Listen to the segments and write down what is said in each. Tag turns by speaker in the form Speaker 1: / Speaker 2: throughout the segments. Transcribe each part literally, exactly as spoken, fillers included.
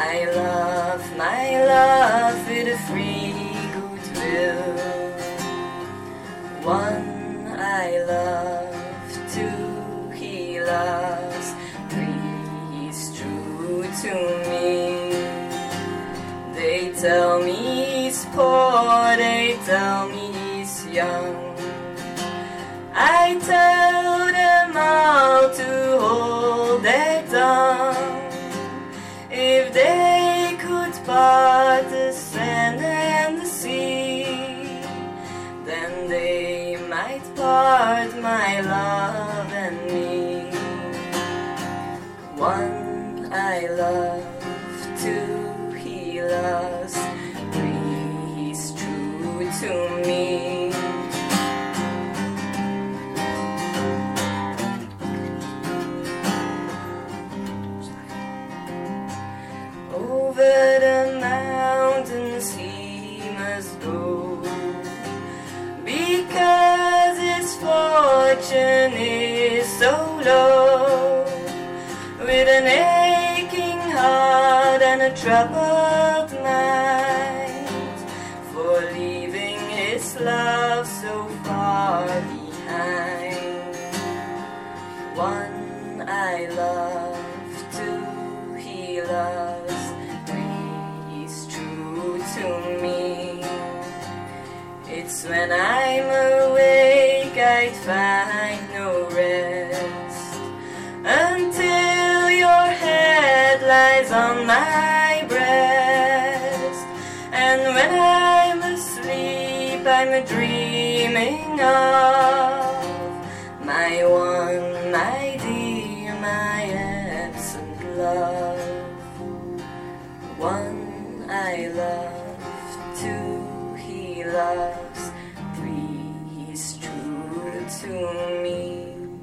Speaker 1: I love, my love with a free goodwill. One I love, two he loves, three he's true to me. They tell me he's poor, they tell me he's young. I tell them all to hold their tongue. If they could part the sand and the sea, then they might part my love and me. One I love, two he loves, three he's true to me. Over the mountains he must go, because his fortune is so low. With an aching heart and a troubled mind, for leaving his love so far behind. One I love, two he loves, to me. It's when I'm awake I'd find no rest, until your head lies on my breast. And when I'm asleep I'm dreaming of my one, my dear, my absent love. One I love, two he loves, three he's true to me.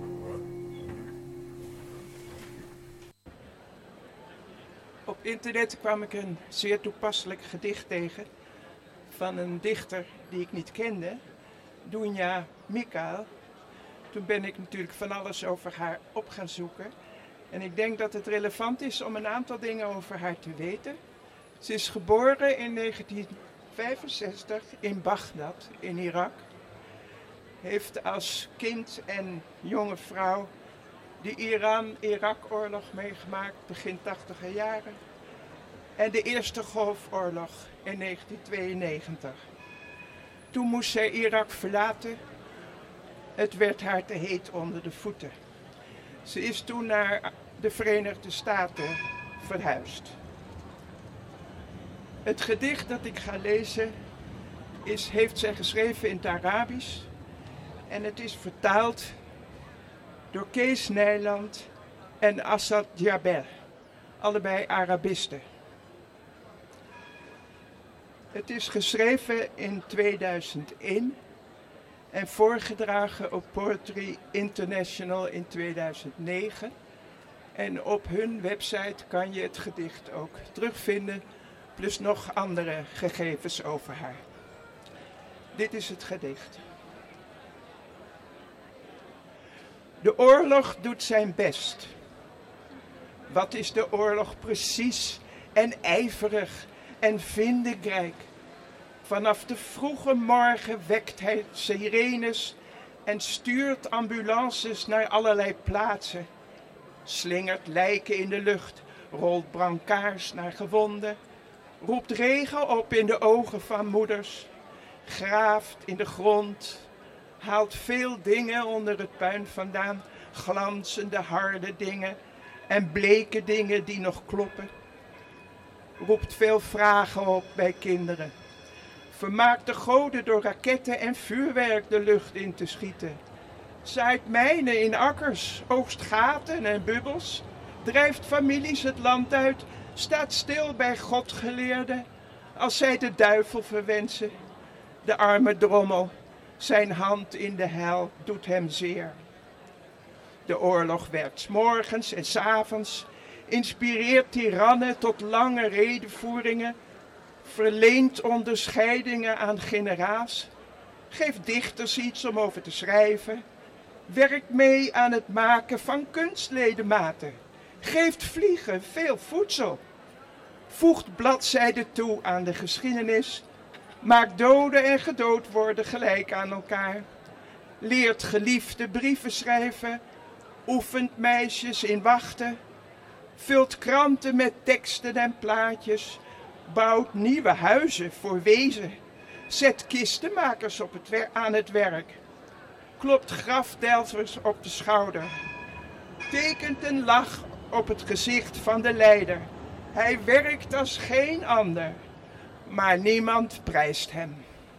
Speaker 2: Op internet kwam ik een zeer toepasselijk gedicht tegen van een dichter die ik niet kende, Dunja Mikael. Toen ben ik natuurlijk van alles over haar op gaan zoeken. En ik denk dat het relevant is om een aantal dingen over haar te weten. Ze is geboren in negentien vijfenzestig in Bagdad in Irak. Heeft als kind en jonge vrouw de Iran-Irak-oorlog meegemaakt, begin tachtiger jaren. En de Eerste Golfoorlog in negentien tweeënnegentig. Toen moest zij Irak verlaten. Het werd haar te heet onder de voeten. Ze is toen naar de Verenigde Staten verhuisd. Het gedicht dat ik ga lezen is, heeft zij geschreven in het Arabisch. En het is vertaald door Kees Nijland en Assad Jaber, allebei Arabisten. Het is geschreven in tweeduizend één en voorgedragen op Poetry International in tweeduizend negen. En op hun website kan je het gedicht ook terugvinden, plus nog andere gegevens over haar. Dit is het gedicht. De oorlog doet zijn best. Wat is de oorlog precies en ijverig en vindingrijk? Vanaf de vroege morgen wekt hij sirenes en stuurt ambulances naar allerlei plaatsen. Slingert lijken in de lucht, rolt brancards naar gewonden, roept regen op in de ogen van moeders, graaft in de grond, haalt veel dingen onder het puin vandaan, glanzende harde dingen en bleke dingen die nog kloppen. Roept veel vragen op bij kinderen. Vermaakt de goden door raketten en vuurwerk de lucht in te schieten. Zaait mijnen in akkers, oogst gaten en bubbels, drijft families het land uit, staat stil bij godgeleerden, als zij de duivel verwensen. De arme drommel, zijn hand in de hel doet hem zeer. De oorlog werkt 's morgens en 's avonds, inspireert tirannen tot lange redevoeringen, verleent onderscheidingen aan generaals, geeft dichters iets om over te schrijven, werkt mee aan het maken van kunstledematen, geeft vliegen veel voedsel, voegt bladzijden toe aan de geschiedenis, maakt doden en gedood worden gelijk aan elkaar, leert geliefde brieven schrijven, oefent meisjes in wachten, vult kranten met teksten en plaatjes, bouwt nieuwe huizen voor wezen, zet kistenmakers op het wer- aan het werk, klopt grafdelvers op de schouder, tekent een lach op het gezicht van de lijder. Hij werkt als geen ander, maar niemand prijst hem.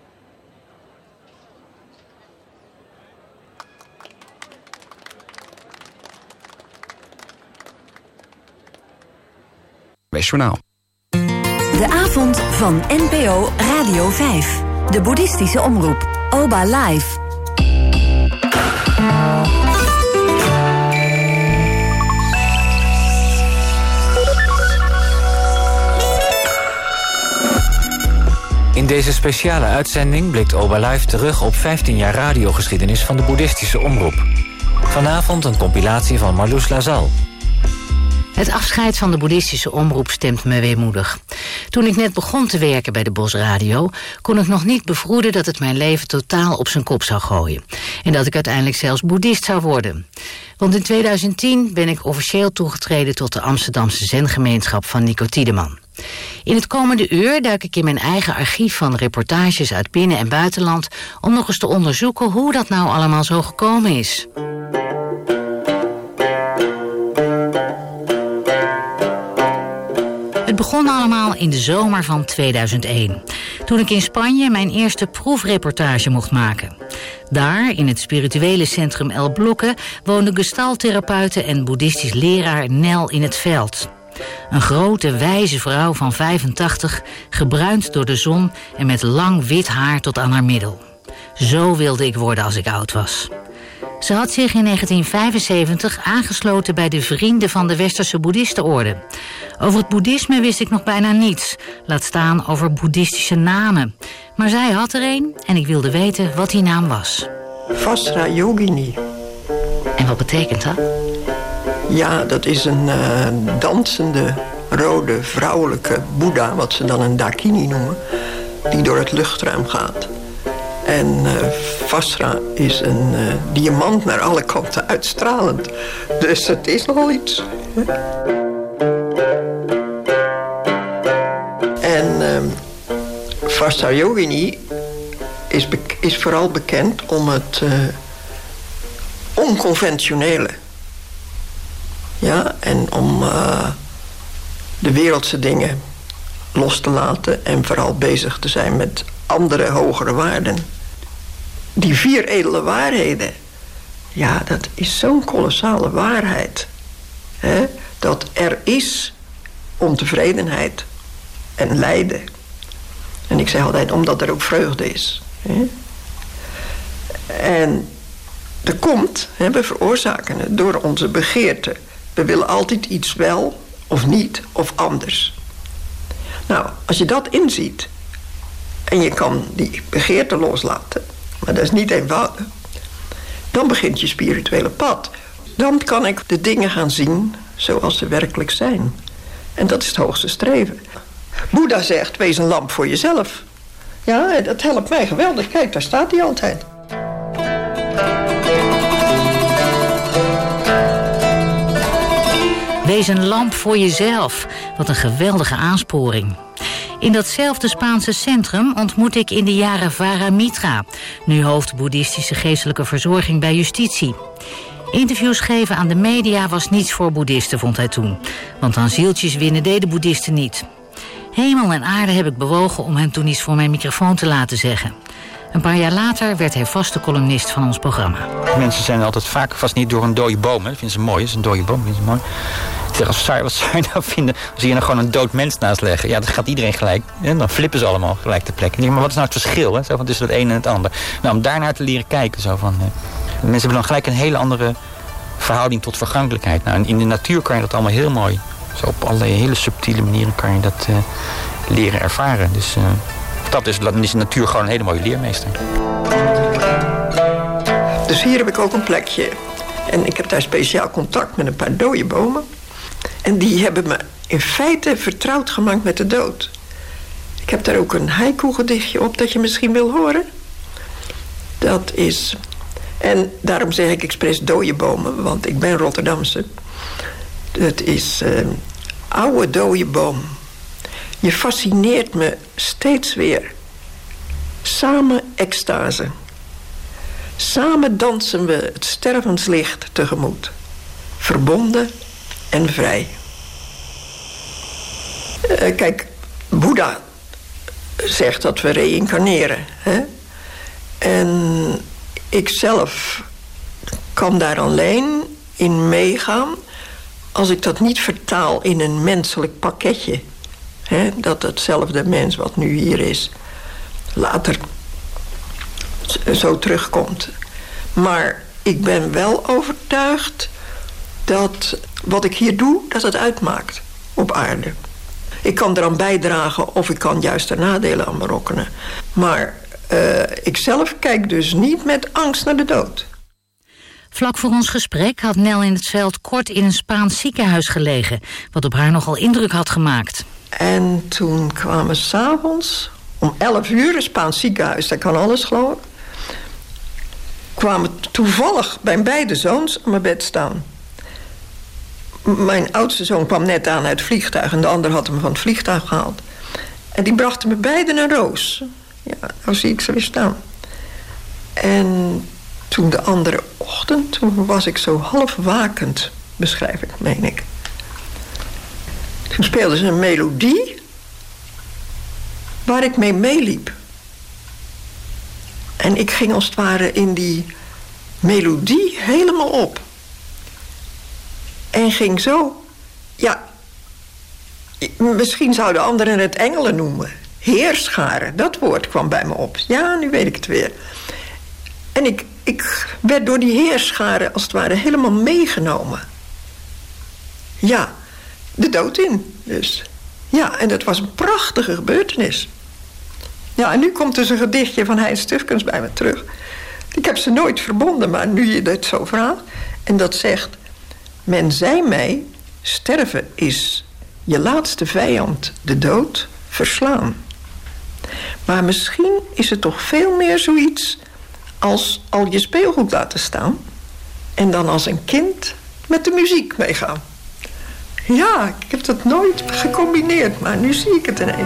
Speaker 3: Journaal.
Speaker 4: De avond van N P O Radio vijf. De boeddhistische omroep. Oba Live.
Speaker 5: In deze speciale uitzending blikt Oba Live terug op vijftien jaar radiogeschiedenis van de boeddhistische omroep. Vanavond een compilatie van Marloes Lazal.
Speaker 6: Het afscheid van de boeddhistische omroep stemt me weemoedig. Toen ik net begon te werken bij de Bosradio, kon ik nog niet bevroeden dat het mijn leven totaal op zijn kop zou gooien. En dat ik uiteindelijk zelfs boeddhist zou worden. Want in tweeduizend tien ben ik officieel toegetreden tot de Amsterdamse zengemeenschap van Nico Tiedemann. In het komende uur duik ik in mijn eigen archief van reportages uit binnen- en buitenland om nog eens te onderzoeken hoe dat nou allemaal zo gekomen is. Het begon allemaal in de zomer van tweeduizend één, toen ik in Spanje mijn eerste proefreportage mocht maken. Daar, in het spirituele centrum El Bloque, woonde gestaltherapeute en boeddhistisch leraar Nel in het Veld. Een grote, wijze vrouw van vijfentachtig, gebruind door de zon en met lang wit haar tot aan haar middel. Zo wilde ik worden als ik oud was. Ze had zich in negentien vijfenzeventig aangesloten bij de Vrienden van de Westerse Boeddhistenorde. Over het boeddhisme wist ik nog bijna niets, laat staan over boeddhistische namen. Maar zij had er een en ik wilde weten wat die naam was.
Speaker 7: Vajrayogini.
Speaker 6: En wat betekent dat?
Speaker 7: Ja, dat is een uh, dansende, rode, vrouwelijke boeddha, wat ze dan een dakini noemen, die door het luchtruim gaat. En uh, Vajra is een uh, diamant naar alle kanten uitstralend. Dus het is nogal iets. En uh, Vajrayogini is, be- is vooral bekend om het uh, onconventionele. Ja, en om uh, de wereldse dingen los te laten en vooral bezig te zijn met andere hogere waarden. Die vier edele waarheden, ja, dat is zo'n kolossale waarheid. Hè? Dat er is ontevredenheid en lijden. En ik zeg altijd, omdat er ook vreugde is. Hè? En er komt, hè, we veroorzaken het door onze begeerte. We willen altijd iets wel, of niet, of anders. Nou, als je dat inziet en je kan die begeerte loslaten, maar dat is niet eenvoudig, dan begint je spirituele pad. Dan kan ik de dingen gaan zien zoals ze werkelijk zijn. En dat is het hoogste streven. Boeddha zegt, wees een lamp voor jezelf. Ja, dat helpt mij geweldig. Kijk, daar staat hij altijd.
Speaker 6: Wees een lamp voor jezelf. Wat een geweldige aansporing. In datzelfde Spaanse centrum ontmoet ik in de jaren Vara Mitra, nu hoofd boeddhistische geestelijke verzorging bij justitie. Interviews geven aan de media was niets voor boeddhisten, vond hij toen. Want aan zieltjes winnen deden boeddhisten niet. Hemel en aarde heb ik bewogen om hem toen iets voor mijn microfoon te laten zeggen. Een paar jaar later werd hij vaste columnist van ons programma.
Speaker 5: Mensen zijn altijd vaak vast niet door een dode boom. Hè. Dat vinden ze mooi. Dat is een dode boom. Dat vinden ze mooi. Ik zeg, als, wat zou je nou vinden als je hier nou gewoon een dood mens naast leggen? Ja, dat gaat iedereen gelijk. En dan flippen ze allemaal gelijk ter plekke. Maar wat is nou het verschil, hè? Zo van tussen het een en het ander? Nou, om daarnaar te leren kijken. Zo van, eh, mensen hebben dan gelijk een hele andere verhouding tot vergankelijkheid. Nou, in de natuur kan je dat allemaal heel mooi. Zo op allerlei hele subtiele manieren kan je dat uh, leren ervaren. Dus uh, dat is, dan is de natuur gewoon een hele mooie leermeester.
Speaker 7: Dus hier heb ik ook een plekje. En ik heb daar speciaal contact met een paar dode bomen. En die hebben me in feite vertrouwd gemaakt met de dood. Ik heb daar ook een haiku-gedichtje op dat je misschien wil horen. Dat is... En daarom zeg ik expres dode bomen, want ik ben Rotterdamse. Dat is... Uh, oude dode boom. Je fascineert me steeds weer. Samen extase. Samen dansen we het stervenslicht tegemoet. Verbonden en vrij. Uh, kijk, Boeddha zegt dat we reïncarneren. Hè? En ik zelf kan daar alleen in meegaan als ik dat niet vertaal in een menselijk pakketje. Hè? Dat hetzelfde mens wat nu hier is later zo terugkomt. Maar ik ben wel overtuigd dat wat ik hier doe, dat het uitmaakt op aarde. Ik kan eraan bijdragen of ik kan juist er nadelen aan berokkenen. Maar uh, ik zelf kijk dus niet met angst naar de dood.
Speaker 6: Vlak voor ons gesprek had Nel in het Veld kort in een Spaans ziekenhuis gelegen, wat op haar nogal indruk had gemaakt.
Speaker 7: En toen kwamen 's avonds om elf uur, een Spaans ziekenhuis, daar kan alles geloof ik, kwamen toevallig mijn beide zoons aan mijn bed staan. Mijn oudste zoon kwam net aan uit het vliegtuig en de ander had hem van het vliegtuig gehaald. En die brachten me beiden een roos. Ja, nou zie ik ze weer staan. En toen de andere ochtend, toen was ik zo half wakend, beschrijf ik, meen ik. Toen speelden ze een melodie waar ik mee meeliep. En ik ging als het ware in die melodie helemaal op. En ging zo, ja, misschien zouden anderen het engelen noemen. Heerscharen, dat woord kwam bij me op. Ja, nu weet ik het weer. En ik, ik werd door die heerscharen als het ware helemaal meegenomen. Ja, de dood in dus. Ja, en dat was een prachtige gebeurtenis. Ja, en nu komt dus een gedichtje van Hein Stufkens bij me terug. Ik heb ze nooit verbonden, maar nu je dit zo vraagt. En dat zegt: men zei mij, sterven is je laatste vijand, de dood, verslaan. Maar misschien is het toch veel meer zoiets als al je speelgoed laten staan en dan als een kind met de muziek meegaan. Ja, ik heb dat nooit gecombineerd, maar nu zie ik het ineens.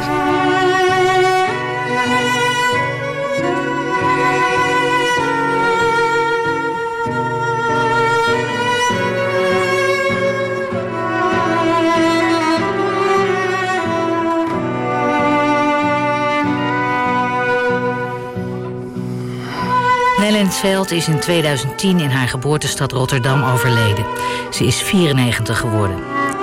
Speaker 6: Nel in het Veld is in tweeduizend tien in haar geboortestad Rotterdam overleden. Ze is vierennegentig geworden.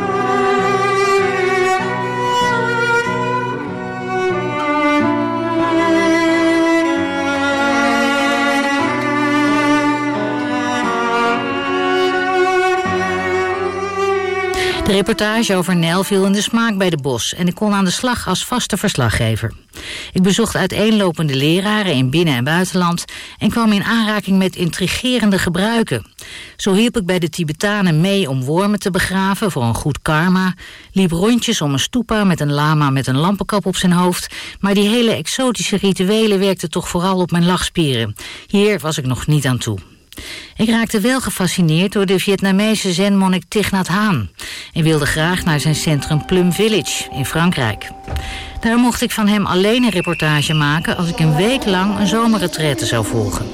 Speaker 6: De reportage over Nel viel in de smaak bij de Bos en ik kon aan de slag als vaste verslaggever. Ik bezocht uiteenlopende leraren in binnen- en buitenland en kwam in aanraking met intrigerende gebruiken. Zo hielp ik bij de Tibetanen mee om wormen te begraven voor een goed karma, liep rondjes om een stupa met een lama met een lampenkap op zijn hoofd, maar die hele exotische rituelen werkten toch vooral op mijn lachspieren. Hier was ik nog niet aan toe. Ik raakte wel gefascineerd door de Vietnamese zenmonnik Thich Nhat Hanh en wilde graag naar zijn centrum Plum Village in Frankrijk. Daar mocht ik van hem alleen een reportage maken als ik een week lang een zomerretraite zou volgen.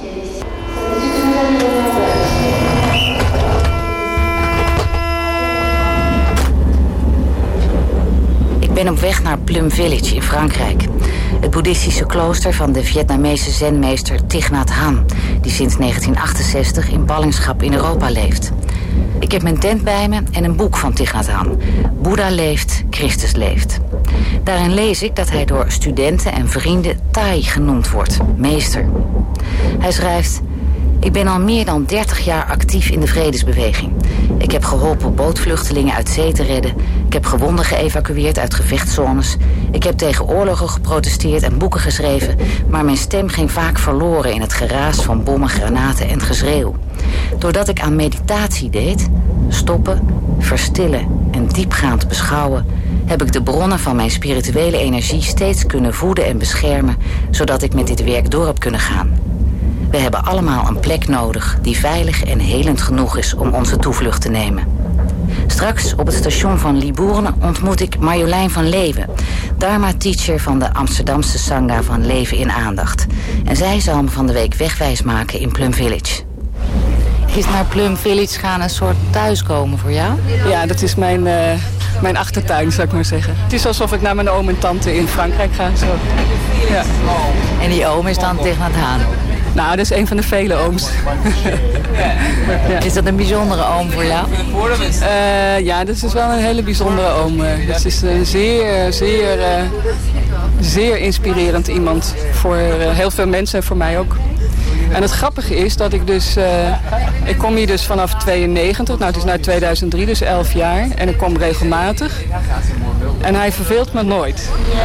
Speaker 6: Ik ben op weg naar Plum Village in Frankrijk. Het boeddhistische klooster van de Vietnamese zenmeester Thich Nhat Hanh, die sinds negentien achtenzestig in ballingschap in Europa leeft. Ik heb mijn tent bij me en een boek van Thich Nhat Hanh. Boeddha leeft, Christus leeft. Daarin lees ik dat hij door studenten en vrienden Thai genoemd wordt, meester. Hij schrijft: ik ben al meer dan dertig jaar actief in de vredesbeweging. Ik heb geholpen bootvluchtelingen uit zee te redden. Ik heb gewonden geëvacueerd uit gevechtszones. Ik heb tegen oorlogen geprotesteerd en boeken geschreven, maar mijn stem ging vaak verloren in het geraas van bommen, granaten en geschreeuw. Doordat ik aan meditatie deed, stoppen, verstillen en diepgaand beschouwen, heb ik de bronnen van mijn spirituele energie steeds kunnen voeden en beschermen, zodat ik met dit werk door heb kunnen gaan. We hebben allemaal een plek nodig die veilig en helend genoeg is om onze toevlucht te nemen. Straks op het station van Libourne ontmoet ik Marjolein van Leeuwen, Dharma-teacher van de Amsterdamse Sangha van Leven in Aandacht. En zij zal me van de week wegwijs maken in Plum Village. Is naar Plum Village gaan een soort thuiskomen voor jou?
Speaker 3: Ja, dat is mijn, uh, mijn achtertuin, zou ik maar zeggen. Het is alsof ik naar mijn oom en tante in Frankrijk ga. Zo. Ja.
Speaker 6: En die oom is dan tegen het Haan?
Speaker 3: Nou, dat is een van de vele ooms.
Speaker 6: Ja. Is dat een bijzondere oom voor jou?
Speaker 3: Uh, ja, dat is wel een hele bijzondere oom. Het is een zeer, zeer, uh, zeer inspirerend iemand voor uh, heel veel mensen en voor mij ook. En het grappige is dat ik dus... Uh, ik kom hier dus vanaf tweeënnegentig. Nou, het is nu tweeduizend drie, dus elf jaar. En ik kom regelmatig. En hij verveelt me nooit.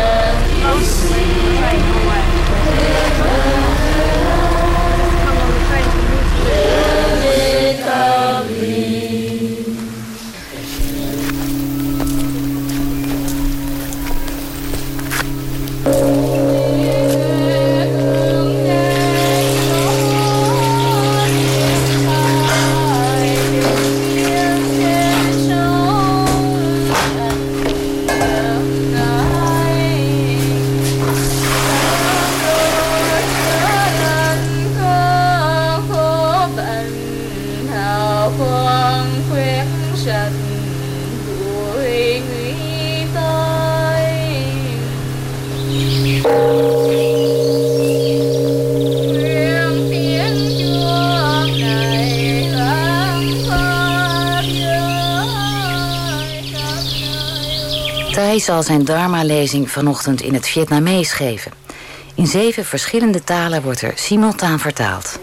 Speaker 6: Thai zal zijn Dharma-lezing vanochtend in het Vietnamees geven. In zeven verschillende talen wordt er simultaan vertaald.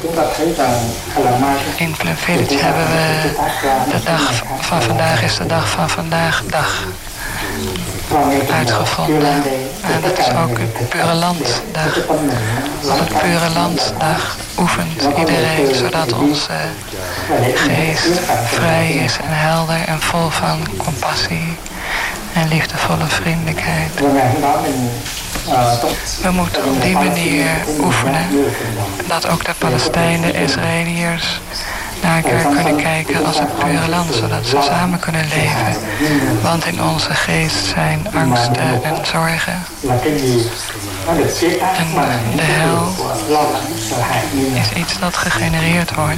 Speaker 8: In Plum Village hebben we de dag van vandaag is de dag van vandaag dag uitgevonden. En dat is ook het Pure Landdag. Op het Pure Landdag oefent iedereen zodat onze geest vrij is en helder en vol van compassie en liefdevolle vriendelijkheid. We moeten op die manier oefenen dat ook de Palestijnen, de Israëliërs naar elkaar kunnen kijken als het pure land, zodat ze samen kunnen leven. Want in onze geest zijn angsten en zorgen. En de hel is iets dat gegenereerd wordt.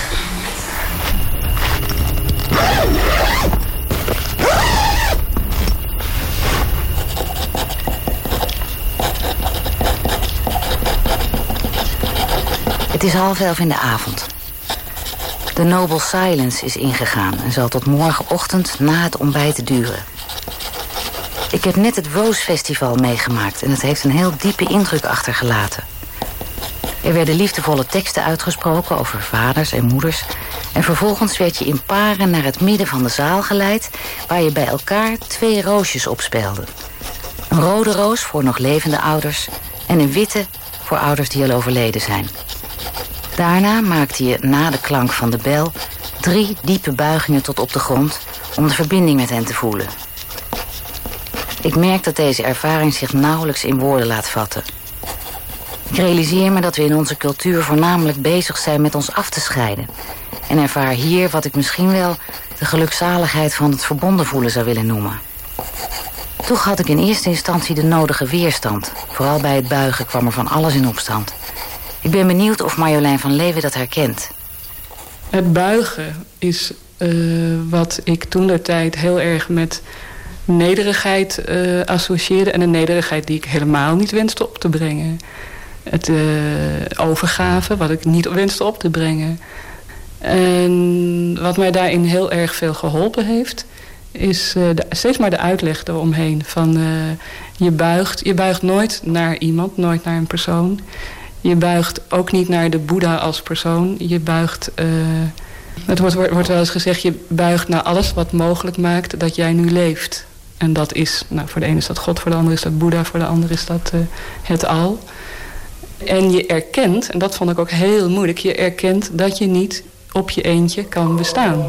Speaker 6: Het is half elf in de avond. De Noble Silence is ingegaan en zal tot morgenochtend na het ontbijt duren. Ik heb net het Rose Festival meegemaakt en het heeft een heel diepe indruk achtergelaten. Er werden liefdevolle teksten uitgesproken over vaders en moeders. En vervolgens werd je in paren naar het midden van de zaal geleid, waar je bij elkaar twee roosjes opspelde. Een rode roos voor nog levende ouders en een witte voor ouders die al overleden zijn. Daarna maakte je na de klank van de bel drie diepe buigingen tot op de grond om de verbinding met hen te voelen. Ik merk dat deze ervaring zich nauwelijks in woorden laat vatten. Ik realiseer me dat we in onze cultuur voornamelijk bezig zijn met ons af te scheiden. En ervaar hier wat ik misschien wel de gelukzaligheid van het verbonden voelen zou willen noemen. Toch had ik in eerste instantie de nodige weerstand. Vooral bij het buigen kwam er van alles in opstand. Ik ben benieuwd of Marjolein van Leeuwen dat herkent.
Speaker 3: Het buigen is uh, wat ik toentertijd heel erg met nederigheid uh, associeerde. En een nederigheid die ik helemaal niet wenste op te brengen. Het uh, overgave, wat ik niet wenste op te brengen. En wat mij daarin heel erg veel geholpen heeft, is uh, de, steeds maar de uitleg eromheen. Van, uh, je, buigt, je buigt nooit naar iemand, nooit naar een persoon. Je buigt ook niet naar de Boeddha als persoon. Je buigt, uh, het wordt, wordt wel eens gezegd, je buigt naar alles wat mogelijk maakt dat jij nu leeft. En dat is, nou, voor de ene is dat God, voor de andere is dat Boeddha, voor de andere is dat uh, het al. En je erkent, en dat vond ik ook heel moeilijk, je erkent dat je niet op je eentje kan bestaan.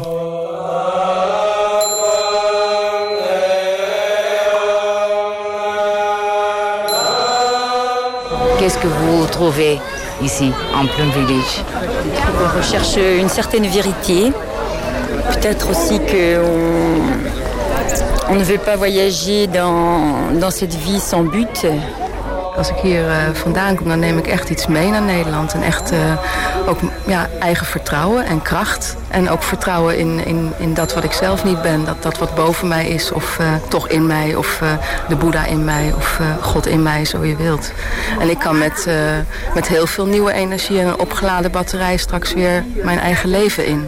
Speaker 9: Qu'est-ce que vous trouvez ici, en Plum Village?
Speaker 10: On recherche une certaine vérité. Peut-être aussi qu'on on ne veut pas voyager dans, dans cette vie sans but.
Speaker 3: Als ik hier uh, vandaan kom, dan neem ik echt iets mee naar Nederland. En echt uh, ook ja, eigen vertrouwen en kracht. En ook vertrouwen in, in, in dat wat ik zelf niet ben. Dat dat wat boven mij is, of uh, toch in mij. Of uh, de Boeddha in mij, of uh, God in mij, zo je wilt. En ik kan met, uh, met heel veel nieuwe energie en een opgeladen batterij straks weer mijn eigen leven in.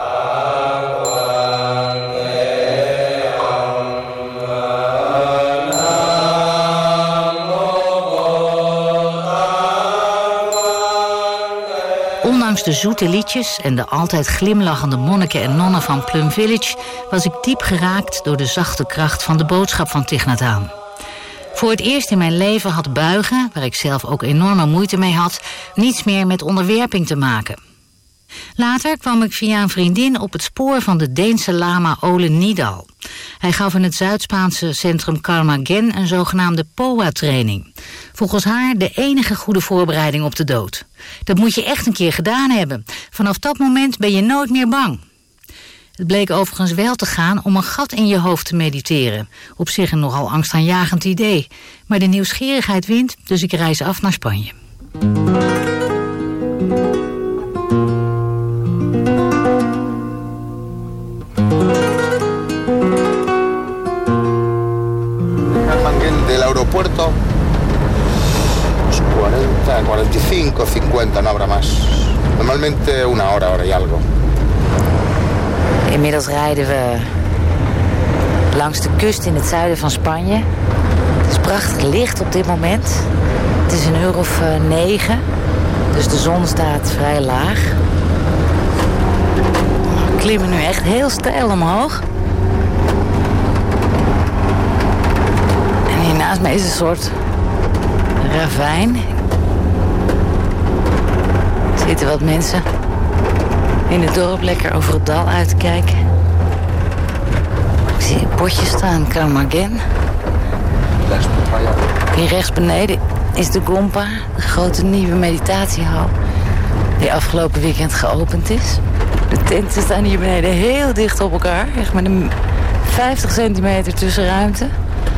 Speaker 6: Ondanks de zoete liedjes en de altijd glimlachende monniken en nonnen van Plum Village was ik diep geraakt door de zachte kracht van de boodschap van Thich Nhat Hanh. Voor het eerst in mijn leven had buigen, waar ik zelf ook enorme moeite mee had, niets meer met onderwerping te maken. Later kwam ik via een vriendin op het spoor van de Deense lama Ole Nidal. Hij gaf in het Zuid-Spaanse centrum Karma Gen een zogenaamde P O A-training. Volgens haar de enige goede voorbereiding op de dood. Dat moet je echt een keer gedaan hebben. Vanaf dat moment ben je nooit meer bang. Het bleek overigens wel te gaan om een gat in je hoofd te mediteren. Op zich een nogal angstaanjagend idee. Maar de nieuwsgierigheid wint, dus ik reis af naar Spanje.
Speaker 11: Del aeropuerto cuarenta, cuarenta y cinco, cincuenta, no habrá más. Normalmente una hora, hora y algo.
Speaker 9: Inmiddels rijden we langs de kust in het zuiden van Spanje. Het is prachtig licht op dit moment. Het is een uur of uh, negen, dus de zon staat vrij laag. We klimmen nu echt heel steil omhoog. En hier naast mij is een soort ravijn. Er zitten wat mensen in het dorp lekker over het dal uit te kijken. Ik zie een bordje staan, Karma Gen. Hier rechts beneden is de Gompa, de grote nieuwe meditatiehal, die afgelopen weekend geopend is. De tenten staan hier beneden heel dicht op elkaar, echt met een vijftig centimeter tussenruimte.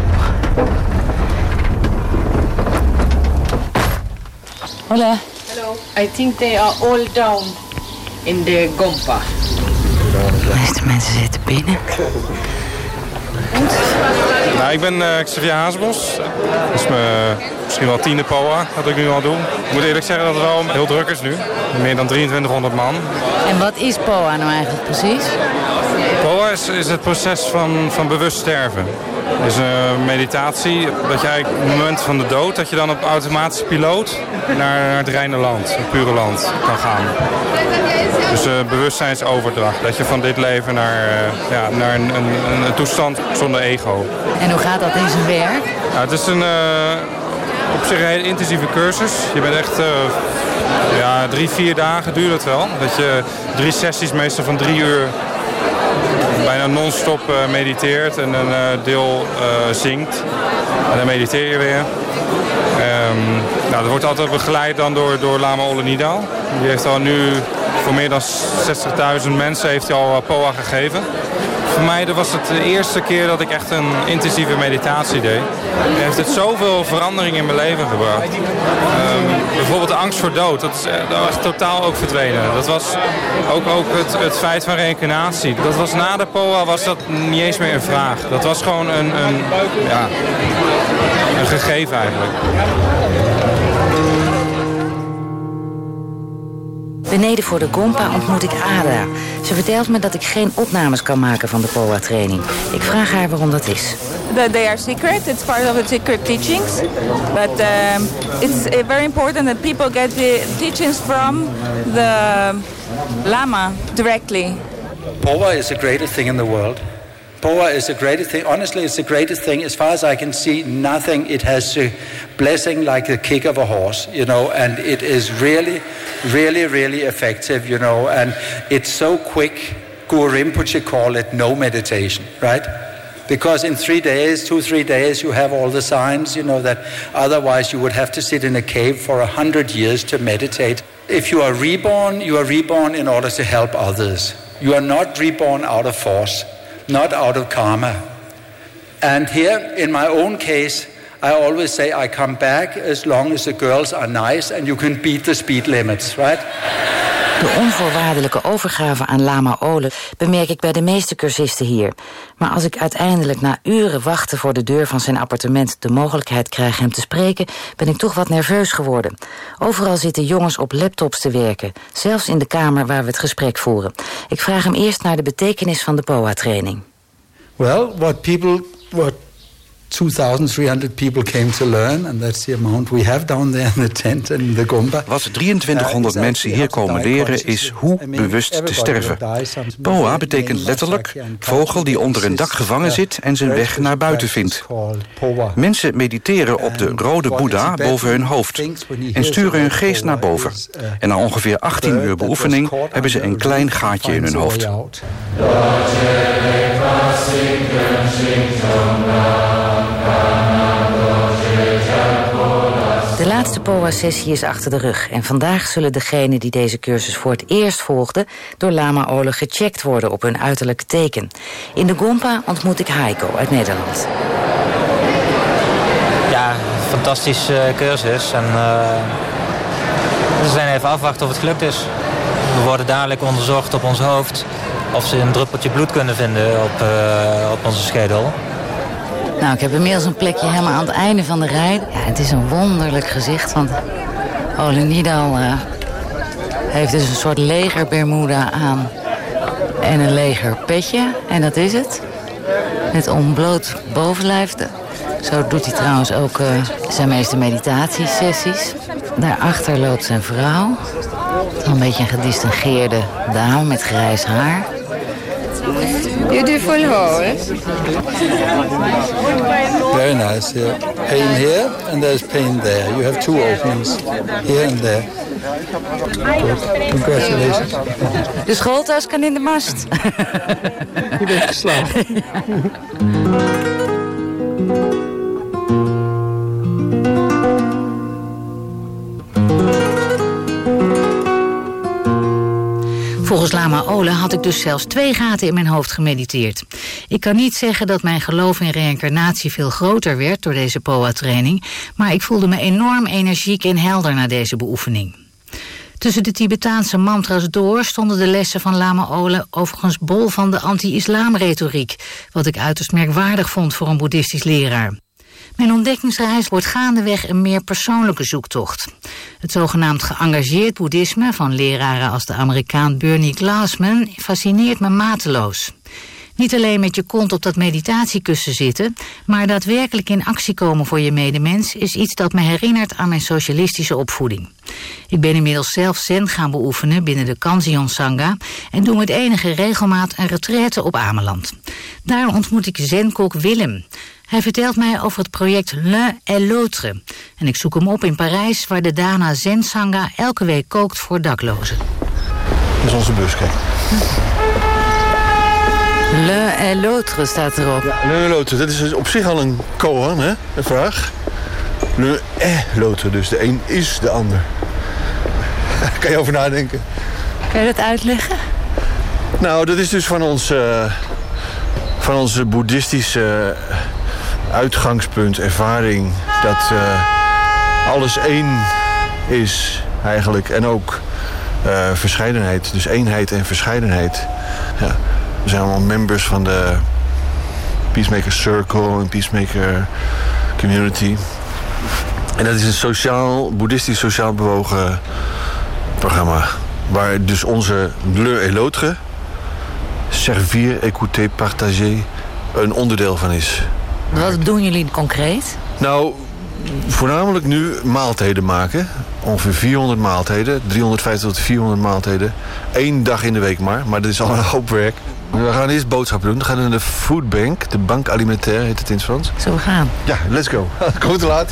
Speaker 9: Hola.
Speaker 12: Hello. I think they are all down in the Gompa.
Speaker 9: De meeste mensen zitten binnen.
Speaker 13: Nou, ik ben uh, Xavier Hazebos. Dat is mijn misschien wel tiende P O A dat ik nu al doe. Ik moet eerlijk zeggen dat het wel heel druk is nu. Meer dan drieëntwintighonderd man.
Speaker 9: En wat is P O A nou eigenlijk precies?
Speaker 13: P O A is, is het proces van, van bewust sterven. Het is een meditatie dat je eigenlijk op het moment van de dood, dat je dan op automatische piloot naar, naar het reine land, het pure land kan gaan. Dus uh, bewustzijnsoverdracht. Dat je van dit leven naar, uh, ja, naar een, een, een toestand zonder ego.
Speaker 9: En hoe gaat dat in zijn werk?
Speaker 13: Nou, het is een, uh, op zich een hele intensieve cursus. Je bent echt uh, ja, drie, vier dagen duurt het wel. Dat je drie sessies meestal van drie uur bijna non-stop uh, mediteert en een uh, deel uh, zingt. En dan mediteer je weer. Um, nou, dat wordt altijd begeleid dan door, door Lama Ole Nidal. Die heeft al nu voor meer dan zestigduizend mensen heeft hij al P O A gegeven. Voor mij was het de eerste keer dat ik echt een intensieve meditatie deed. Hij heeft het zoveel verandering in mijn leven gebracht. Um, bijvoorbeeld de angst voor dood, dat is echt totaal ook verdwenen. Dat was ook, ook het, het feit van reïncarnatie. Dat was na de P O A was dat niet eens meer een vraag. Dat was gewoon een, een, ja, een gegeven eigenlijk.
Speaker 9: Beneden voor de Gompa ontmoet ik Ada. Ze vertelt me dat ik geen opnames kan maken van de P O A-training. Ik vraag haar waarom dat is.
Speaker 14: That they are secret. It's part of the secret teachings. But um, it's uh, very important that people get the teachings from the Lama directly.
Speaker 15: P O A is the greatest thing in the world. P O A is the greatest thing. Honestly, it's the greatest thing. As far as I can see, nothing. It has a blessing like the kick of a horse, you know, and it is really, really, really effective, you know, and it's so quick. Guru Rinpoche call it no meditation, right? Because in three days, two, three days, you have all the signs, you know, that otherwise you would have to sit in a cave for a hundred years to meditate. If you are reborn, you are reborn in order to help others. You are not reborn out of force, not out of karma. And here, in my own case, I always say I come back as long as the girls are nice and you can beat the speed limits, right?
Speaker 6: De onvoorwaardelijke overgave aan Lama Ole bemerk ik bij de meeste cursisten hier. Maar als ik uiteindelijk na uren wachten voor de deur van zijn appartement de mogelijkheid krijg hem te spreken, ben ik toch wat nerveus geworden. Overal zitten jongens op laptops te werken, zelfs in de kamer waar we het gesprek voeren. Ik vraag hem eerst naar de betekenis van de P O A-training.
Speaker 16: Well, what people... what two thousand three hundred people came to learn, and that's the amount we have down there in the tent in the Gompa.
Speaker 17: Wat drieëntwintighonderd uh, mensen hier komen leren is hoe bewust te sterven. P O A betekent letterlijk vogel die onder een dak gevangen zit en zijn weg naar buiten vindt. Mensen mediteren op de rode Boeddha boven hun hoofd en sturen hun geest naar boven. En na ongeveer achttien uur beoefening hebben ze een klein gaatje in hun hoofd.
Speaker 6: De laatste P O A-sessie is achter de rug en vandaag zullen degenen die deze cursus voor het eerst volgden door Lama Ole gecheckt worden op hun uiterlijke teken. In de Gompa ontmoet ik Heiko uit Nederland.
Speaker 18: Ja, fantastische uh, cursus en uh, we zijn even afwachten of het gelukt is. We worden dadelijk onderzocht op ons hoofd of ze een druppeltje bloed kunnen vinden op, uh, op onze schedel.
Speaker 6: Nou, ik heb inmiddels een plekje helemaal aan het einde van de rij. Ja, het is een wonderlijk gezicht, want Ole Nidal uh, heeft dus een soort legerbermuda aan en een legerpetje. En dat is het. Met ontbloot bovenlijf. Zo doet hij trouwens ook uh, zijn meeste meditatiesessies. Daarachter loopt zijn vrouw. Een beetje een gedistingeerde dame met grijs haar.
Speaker 19: Beautiful horse.
Speaker 16: Very nice, yeah. Pain here and there's pain there. You have two openings, here and there. Good. Congratulations.
Speaker 6: De schooltas kan in de mast.
Speaker 16: Je bent geslaagd.
Speaker 6: Volgens Lama Ole had ik dus zelfs twee gaten in mijn hoofd gemediteerd. Ik kan niet zeggen dat mijn geloof in reïncarnatie veel groter werd door deze P O A-training, maar ik voelde me enorm energiek en helder na deze beoefening. Tussen de Tibetaanse mantra's door stonden de lessen van Lama Ole overigens bol van de anti-islam-retoriek, wat ik uiterst merkwaardig vond voor een boeddhistisch leraar. Mijn ontdekkingsreis wordt gaandeweg een meer persoonlijke zoektocht. Het zogenaamd geëngageerd boeddhisme van leraren als de Amerikaan Bernie Glassman fascineert me mateloos. Niet alleen met je kont op dat meditatiekussen zitten, maar daadwerkelijk in actie komen voor je medemens is iets dat me herinnert aan mijn socialistische opvoeding. Ik ben inmiddels zelf zen gaan beoefenen binnen de Kanzeon Sangha en doe met enige regelmaat een retraite op Ameland. Daar ontmoet ik zenkok Willem. Hij vertelt mij over het project L'un et l'autre. En ik zoek hem op in Parijs, waar de Dana Zen Sangha elke week kookt voor daklozen.
Speaker 16: Dat is onze bus, kijk.
Speaker 6: L'un et l'autre staat erop.
Speaker 16: Ja, L'un et l'autre, dat is op zich al een koan, hè? Een vraag. L'un et l'autre, dus de een is de ander. Kan je over nadenken?
Speaker 6: Kan je dat uitleggen?
Speaker 16: Nou, dat is dus van ons, uh, van onze boeddhistische uitgangspunt, ervaring, dat uh, alles één is eigenlijk. En ook uh, verscheidenheid, dus eenheid en verscheidenheid. Ja, we zijn allemaal members van de Peacemaker Circle en Peacemaker Community. En dat is een sociaal, boeddhistisch sociaal bewogen programma. Waar dus onze L'un et l'autre, servir, écouter, partager, een onderdeel van is.
Speaker 6: Wat doen jullie concreet?
Speaker 16: Nou, voornamelijk nu maaltijden maken. Ongeveer vierhonderd maaltijden, driehonderdvijftig tot vierhonderd maaltijden. Eén dag in de week maar, maar dat is al een hoop werk. We gaan eerst boodschappen doen. Dan gaan we naar de foodbank. De banque alimentaire heet het in het Frans.
Speaker 6: Zullen we gaan?
Speaker 16: Ja, let's go. Kom te laat.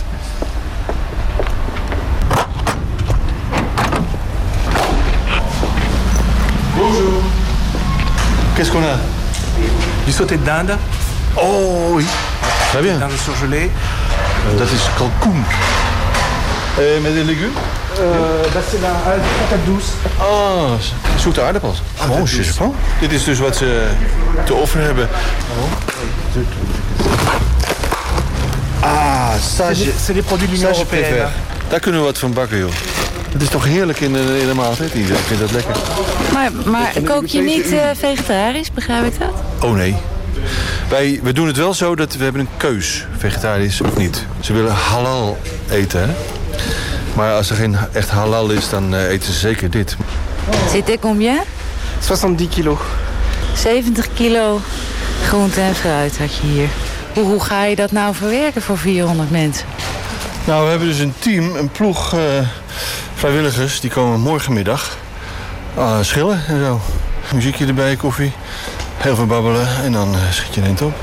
Speaker 16: Bonjour. Qu'est-ce qu'on a?
Speaker 19: Du sauté de dinde.
Speaker 16: Oh oui. Très bien.
Speaker 19: Dinde surgelée.
Speaker 16: Dat is kalkoen. Uh, met de legumes?
Speaker 19: Uh, dat is een patat douce.
Speaker 16: Oh, zoete aardappels. Ah, bon, je sais pas. Dit is dus wat ze te offeren hebben. Ah, ça,
Speaker 19: c'est des produits de l'Union européenne.
Speaker 16: Daar kunnen we wat van bakken, joh. Het is toch heerlijk in de, in de maaltijd? Ik vind dat lekker.
Speaker 6: Maar, maar kook je niet uh, vegetarisch, begrijp ik dat?
Speaker 16: Oh nee. Wij, we doen het wel zo dat we hebben een keus, vegetarisch of niet. Ze willen halal eten, hè? Maar als er geen echt halal is, dan uh, eten ze zeker dit.
Speaker 6: C'était combien?
Speaker 19: zesenzestig kilo.
Speaker 6: zeventig kilo groente en fruit had je hier. Hoe, hoe ga je dat nou verwerken voor vierhonderd mensen?
Speaker 16: Nou, we hebben dus een team, een ploeg uh, vrijwilligers. Die komen morgenmiddag uh, schillen en zo. Muziekje erbij, koffie. Heel veel babbelen en dan uh, schiet je een eind op.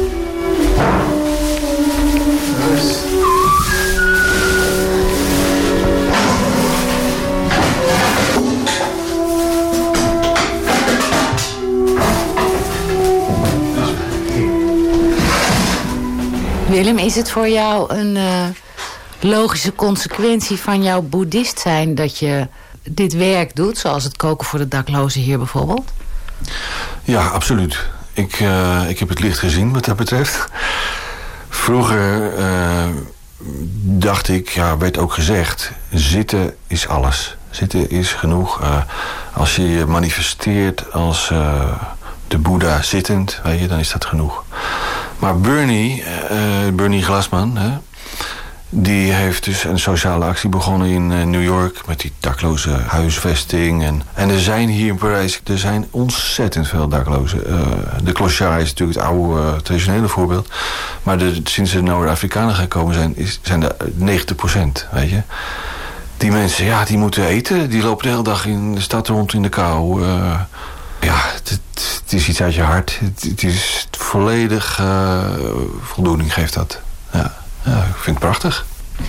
Speaker 6: Willem, is het voor jou een uh, logische consequentie van jouw boeddhist zijn dat je dit werk doet, zoals het koken voor de daklozen hier bijvoorbeeld?
Speaker 16: Ja, absoluut. Ik, uh, ik heb het licht gezien wat dat betreft. Vroeger uh, dacht ik, ja, werd ook gezegd, zitten is alles. Zitten is genoeg. Uh, als je je manifesteert als uh, de Boeddha zittend, weet je, dan is dat genoeg. Maar Bernie, uh, Bernie Glassman, hè, die heeft dus een sociale actie begonnen in uh, New York met die dakloze huisvesting. En, en er zijn hier in Parijs, er zijn ontzettend veel daklozen. Uh, de clochard is natuurlijk het oude uh, traditionele voorbeeld. Maar de, sinds de Noord-Afrikanen gekomen zijn, is, zijn er negentig procent, weet je. Die mensen, ja, die moeten eten. Die lopen de hele dag in de stad rond in de kou. Uh, ja, het, het is iets uit je hart. Het, het is volledig uh, voldoening geeft dat. Ja. Ja, ik vind het prachtig.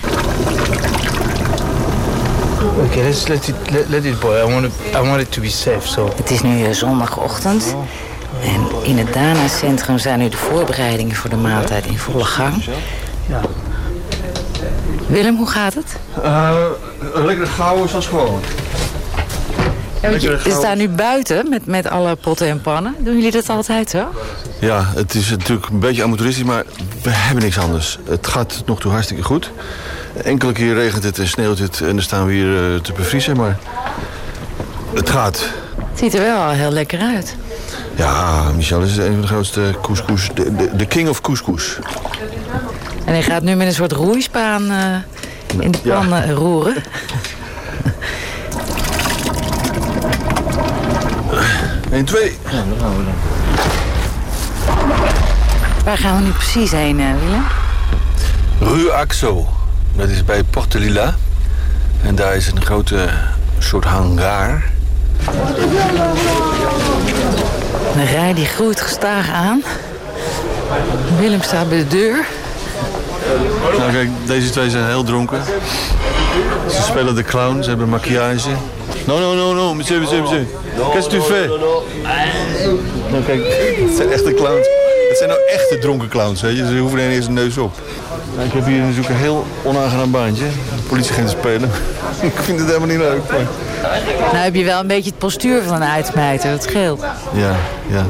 Speaker 19: Oké, okay, let's let it let, let it boil. I want it, I want it to be safe. So.
Speaker 6: Het is nu zondagochtend en in het Dana-centrum zijn nu de voorbereidingen voor de maaltijd in volle gang.
Speaker 19: Ja.
Speaker 6: Willem, hoe gaat het?
Speaker 16: Uh, lekker gauw zoals gewoon.
Speaker 6: Ja, je, we staan nu buiten met, met alle potten en pannen. Doen jullie dat altijd zo?
Speaker 16: Ja, het is natuurlijk een beetje amateuristisch, maar we hebben niks anders. Het gaat tot nog toe hartstikke goed. Enkele keer regent het en sneeuwt het en dan staan we hier uh, te bevriezen, maar het gaat.
Speaker 6: Het ziet er wel al heel lekker uit.
Speaker 16: Ja, Michel is een van de grootste couscous, de, de, de king of couscous.
Speaker 6: En hij gaat nu met een soort roeispaan uh, in de pan ja. uh, roeren.
Speaker 16: Eén, twee.
Speaker 19: Ja, daar gaan we dan.
Speaker 6: Waar gaan we nu precies heen, uh, Willem?
Speaker 16: Rue Axo. Dat is bij Porte Lila. En daar is een grote soort hangar.
Speaker 6: De rij die groeit gestaag aan. Willem staat bij de deur.
Speaker 16: Nou kijk, deze twee zijn heel dronken. Ze spelen de clown, ze hebben maquillage. No, no, no, no, monsieur, monsieur, monsieur. Qu'est-ce que tu fais? Nou kijk, het zijn echte clowns. Het zijn nou echte dronken clowns, weet je. Ze hoeven er eens een neus op. Nou, ik heb hier natuurlijk een heel onaangenaam baantje. De politieagent te spelen. Ik vind het helemaal niet leuk. Maar...
Speaker 6: Nou heb je wel een beetje het postuur van een uitsmijter, dat scheelt.
Speaker 16: Ja, ja.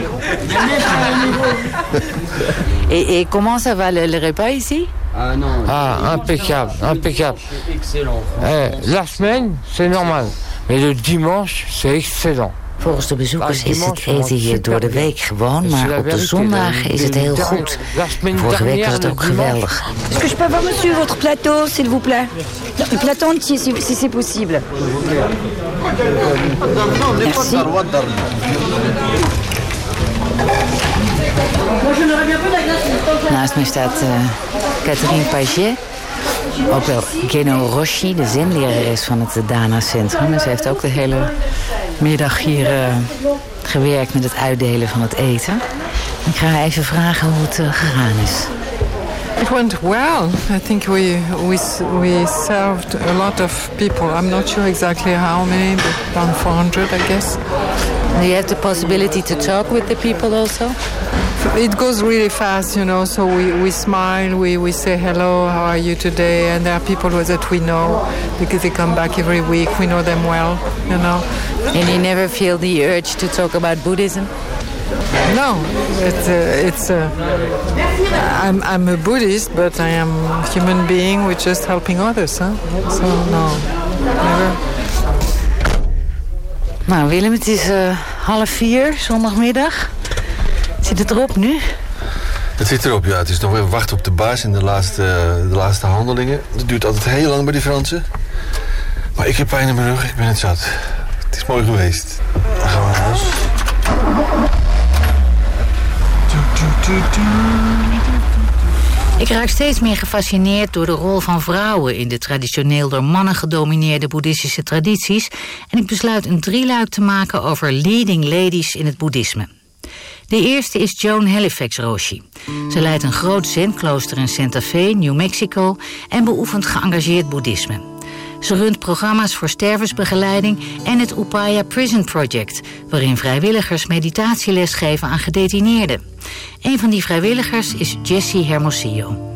Speaker 6: et, et comment ça va le, le repas ici?
Speaker 20: Ah non. Ah, impeccable, impeccable. Eh, la semaine, c'est normal. Mais le dimanche, c'est excellent.
Speaker 6: Volgens de bezoekers is het eten hier door de week gewoon, maar op de zondagen is het heel goed. Vorige week was het ook geweldig.
Speaker 10: Est-ce que je peux avoir, monsieur, votre plateau, s'il vous plaît? Le plateau entier, si, si c'est possible. Merci.
Speaker 6: Naast mij staat uh, Catherine Paget.
Speaker 9: ook wel Geno Roshi, de zenlerares van het Dana Centrum. En ze heeft ook de hele middag hier uh, gewerkt met het uitdelen van het eten. Ik ga haar even vragen hoe het uh, gegaan is.
Speaker 21: It went well. I think we we we served a lot of people. I'm not sure exactly how many, but around four hundred, I guess.
Speaker 9: Do you have the possibility to talk with the people also?
Speaker 21: It goes really fast, you know, so we, we smile, we, we say hello, how are you today? And there are people that we know because they come back every week. We know them well, you know.
Speaker 9: And you never feel the urge to talk about Buddhism?
Speaker 21: No, it's uh, it's. Uh, I'm I'm a Buddhist, but I am a human being with just helping others, huh? So no, never.
Speaker 9: Nou, Willem, het is uh, half vier, zondagmiddag. Zit het erop nu?
Speaker 16: Het zit erop, ja. Het is nog even wachten op de baas in de laatste, de laatste handelingen. Dat duurt altijd heel lang bij die Fransen. Maar ik heb pijn in mijn rug, ik ben het zat. Het is mooi geweest. Dan gaan we naar huis.
Speaker 6: Ik raak steeds meer gefascineerd door de rol van vrouwen in de traditioneel door mannen gedomineerde boeddhistische tradities en ik besluit een drieluik te maken over leading ladies in het boeddhisme. De eerste is Joan Halifax Roshi. Ze leidt een groot zenklooster in Santa Fe, New Mexico en beoefent geëngageerd boeddhisme. Ze runt programma's voor stervensbegeleiding en het Upaya Prison Project, waarin vrijwilligers meditatieles geven aan gedetineerden. Een van die vrijwilligers is Jessie Hermosillo.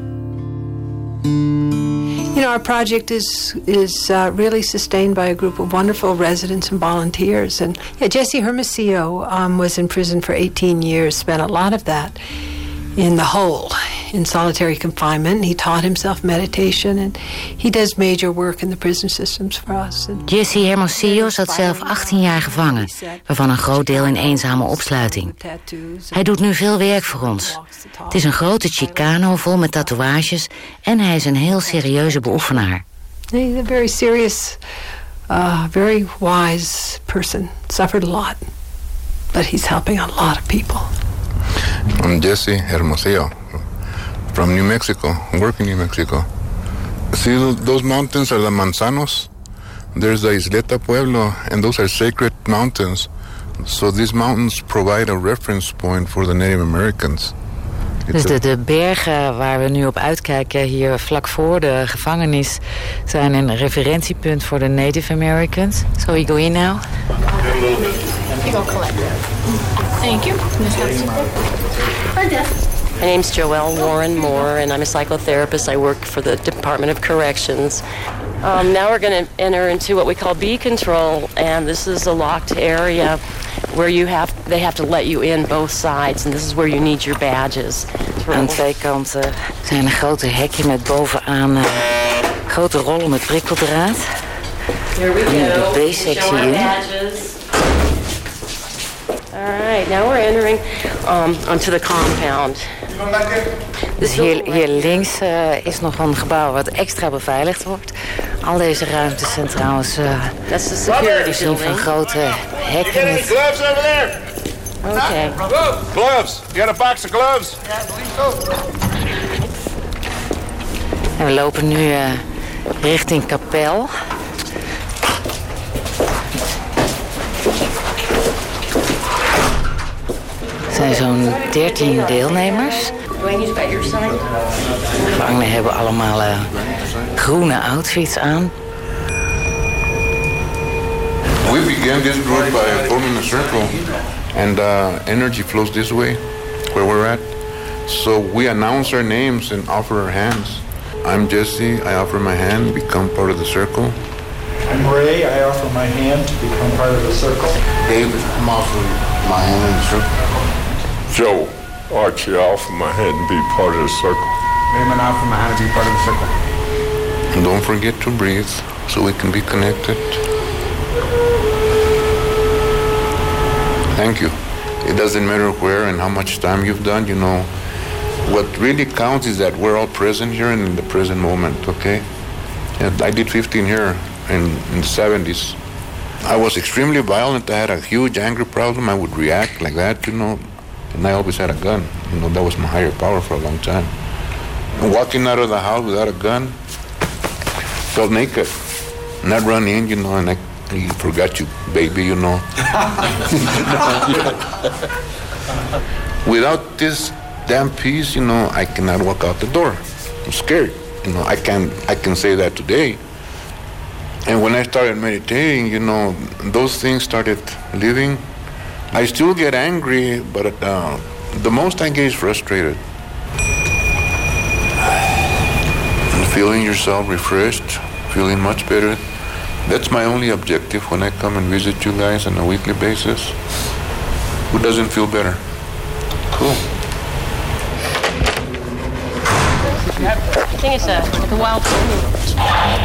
Speaker 22: You know, our project is is uh, really sustained by a group of wonderful residents and volunteers. And yeah, Jessie Hermosillo um, was in prison for eighteen years, spent a lot of that in the hole, in solitary confinement. He taught himself meditation and he does major work in the prison systems for us. And
Speaker 6: Jessie Hermosillo zat zelf achttien jaar gevangen, waarvan een groot deel in eenzame opsluiting. Hij doet nu veel werk voor ons. Het is een grote Chicano vol met tatoeages en hij is een heel serieuze beoefenaar.
Speaker 22: He's a very serious, uh, very wise person. Suffered a lot, but he's helping a lot of people.
Speaker 11: I'm Jessie Hermosillo from New Mexico, work in New Mexico. See those mountains are the Manzanos. There's the Isleta Pueblo, and those are sacred mountains. So these mountains provide a reference point for the Native Americans.
Speaker 9: Dus de, de bergen waar we nu op uitkijken hier vlak voor de gevangenis zijn een referentiepunt voor de Native Americans. So we go in now.
Speaker 23: You go collect it. Thank you.
Speaker 24: My name's Joelle Warren Moore, and I'm a psychotherapist. I work for the Department of Corrections. Um, now we're going to enter into what we call B control, and this is a locked area where you have they have to let you in both sides, and this is where you need your badges.
Speaker 9: Aan twee kanten zijn een grote hekje met bovenaan uh, grote rollen met prikkeldraad.
Speaker 24: Here we go.
Speaker 9: De B-sectie in.
Speaker 24: All right, now we're entering um, onto the compound.
Speaker 9: Dus hier, hier links uh, is nog een gebouw wat extra beveiligd wordt. Al deze ruimtes zijn trouwens uh, voorzien van grote hekken. Met...
Speaker 24: Gloves over there. Okay.
Speaker 11: Gloves. You got a box of gloves?
Speaker 9: En we lopen nu uh, richting kapel. Er zijn zo'n dertien deelnemers. De gevangenen hebben allemaal uh, groene outfits aan.
Speaker 11: We began this group by forming a circle, and uh, energy flows this way, where we're at. So we announce our names and offer our hands. I'm Jesse, I offer my hand, become part of the circle.
Speaker 25: I'm Ray, I offer my hand to become part of the circle.
Speaker 11: David, I'm offering my hand in the circle.
Speaker 26: Joe, Archie, I offer my hand to be part of the circle.
Speaker 25: Raymond, I offer my hand to be part of the circle.
Speaker 11: And don't forget to breathe so we can be connected. Thank you. It doesn't matter where and how much time you've done, you know. What really counts is that we're all present here and in the present moment, okay? And I did fifteen here in, in the seventies. I was extremely violent. I had a huge anger problem. I would react like that, you know. And I always had a gun. You know, that was my higher power for a long time. And walking out of the house without a gun, felt naked. And I'd run in, you know, and I, I forgot you, baby, you know. Without this damn peace, you know, I cannot walk out the door. I'm scared. You know, I can I can say that today. And when I started meditating, you know, those things started leaving. I still get angry, but uh, the most I get is frustrated. And feeling yourself refreshed, feeling much better. That's my only objective when I come and visit you guys on a weekly basis. Who doesn't feel better? Cool.
Speaker 24: I think it's a, like a wild fruit.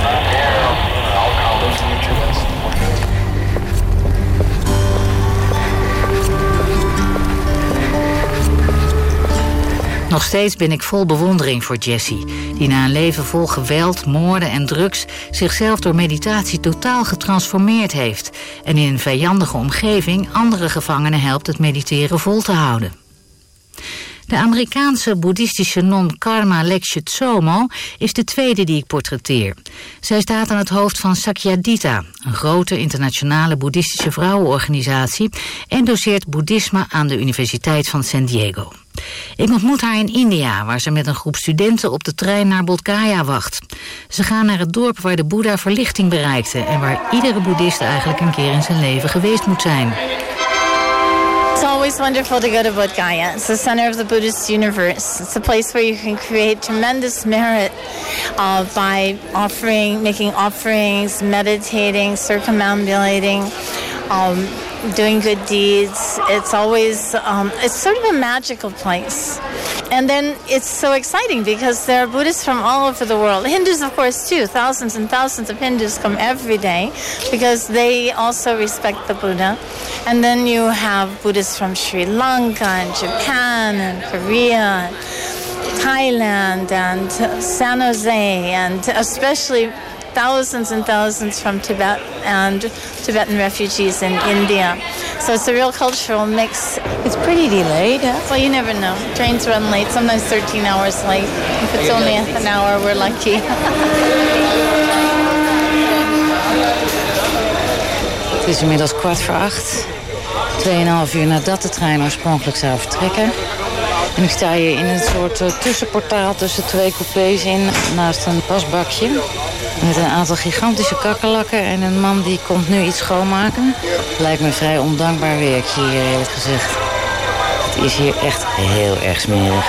Speaker 6: Nog steeds ben ik vol bewondering voor Jessie, die na een leven vol geweld, moorden en drugs zichzelf door meditatie totaal getransformeerd heeft en in een vijandige omgeving andere gevangenen helpt het mediteren vol te houden. De Amerikaanse boeddhistische non Karma Lekshe Tsomo is de tweede die ik portretteer. Zij staat aan het hoofd van Sakyadhita, een grote internationale boeddhistische vrouwenorganisatie, en doseert boeddhisme aan de Universiteit van San Diego. Ik ontmoet haar in India, waar ze met een groep studenten op de trein naar Bodh Gaya wacht. Ze gaan naar het dorp waar de Boeddha verlichting bereikte en waar iedere boeddhist eigenlijk een keer in zijn leven geweest moet zijn.
Speaker 23: It's always wonderful to go to Bodh Gaya. It's the center of the Buddhist universe. It's a place where you can create tremendous merit uh, by offering, making offerings, meditating, circumambulating, um, doing good deeds. It's always, um, it's sort of a magical place. And then it's so exciting because there are Buddhists from all over the world. Hindus, of course, too. Thousands and thousands of Hindus come every day because they also respect the Buddha. And then you have Buddhists from Sri Lanka and Japan and Korea and Thailand and San Jose, and especially thousands and thousands from Tibet and Tibetan refugees in India. So it's a real cultural mix. It's pretty delayed. Well, you never know. Trains run late, sometimes thirteen hours late. If it's only an hour, we're lucky.
Speaker 9: Het is inmiddels kwart voor acht. Tweeënhalf uur nadat de trein oorspronkelijk zou vertrekken. En ik sta hier in een soort uh, tussenportaal tussen twee coupés in, naast een wasbakje. Met een aantal gigantische kakkerlakken en een man die komt nu iets schoonmaken. Lijkt me een vrij ondankbaar werkje hier, eerlijk gezegd. Het is hier echt heel erg smerig.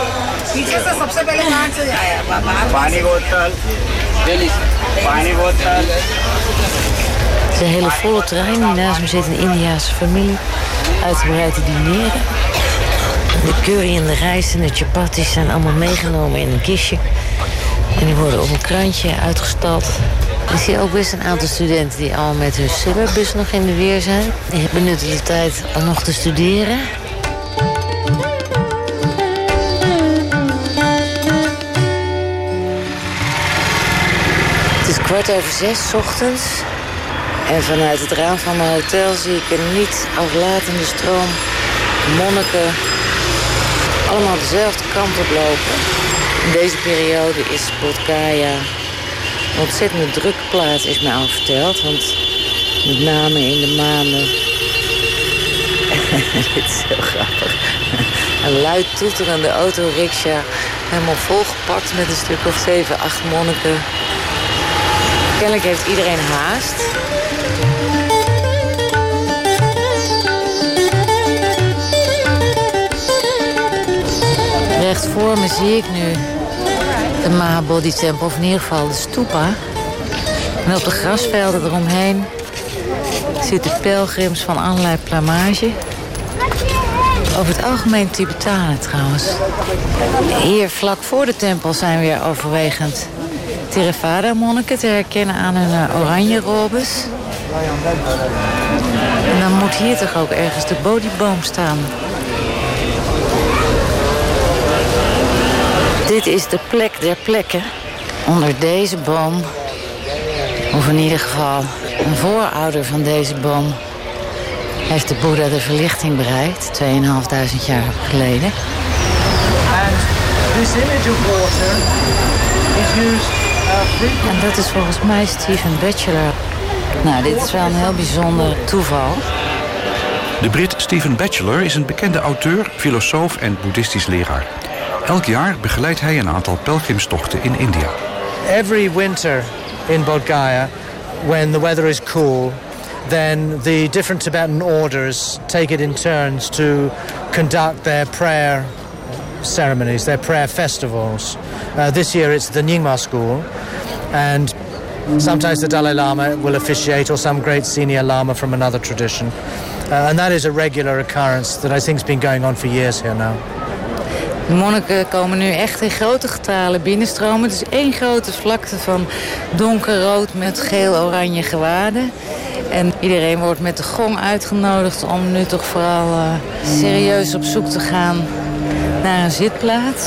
Speaker 9: Het is een hele volle trein. Hiernaast me zit een Indiase familie uitgebreid te dineren. De curry en de rijst en de chapatis zijn allemaal meegenomen in een kistje. En die worden op een krantje uitgestald. Ik zie ook best een aantal studenten die allemaal met hun suburbus nog in de weer zijn. Die benutten de tijd om nog te studeren. Het is kwart over zes 's ochtends. En vanuit het raam van mijn hotel zie ik een niet aflatende stroom monniken allemaal dezelfde kant op lopen. In deze periode is Bodh Gaya een ontzettende drukke plaats, is mij al verteld. Want met name in de maanden... Dit is heel grappig. Een luid toeterende autorickshaw, helemaal volgepakt met een stuk of zeven, acht monniken. Kennelijk heeft iedereen haast. Recht voor me zie ik nu de Mahabodhi-tempel, of in ieder geval de stupa. En op de grasvelden eromheen zitten pelgrims van allerlei plamage. Over het algemeen Tibetanen trouwens. Hier vlak voor de tempel zijn weer overwegend Theravada-monniken te herkennen aan hun oranje robes. En dan moet hier toch ook ergens de Bodhiboom staan. Dit is de plek der plekken. Onder deze boom, of in ieder geval een voorouder van deze boom, heeft de Boeddha de verlichting bereikt, tweeënhalfduizend jaar geleden.
Speaker 1: And this image of water is used
Speaker 9: En dat is volgens mij Stephen Batchelor. Nou, dit is wel een heel bijzonder toeval.
Speaker 17: De Brit Stephen Batchelor is een bekende auteur, filosoof en boeddhistisch leraar. Elk jaar begeleidt hij een aantal pelgrimstochten in India.
Speaker 1: Every winter in Bodh Gaya, when the weather is cool, then the different Tibetan orders take it in turns to conduct their prayer ceremonies, their prayer festivals. Uh, this year it's the Nyingma school, and sometimes the Dalai Lama will officiate or some great senior Lama from another tradition. Uh, and that is a regular occurrence that I think has been going on for years here now.
Speaker 9: De monniken komen nu echt in grote getalen binnenstromen. Het is één grote vlakte van donkerrood met geel-oranje gewaden. En iedereen wordt met de gong uitgenodigd om nu toch vooral uh, serieus op zoek te gaan naar een zitplaats.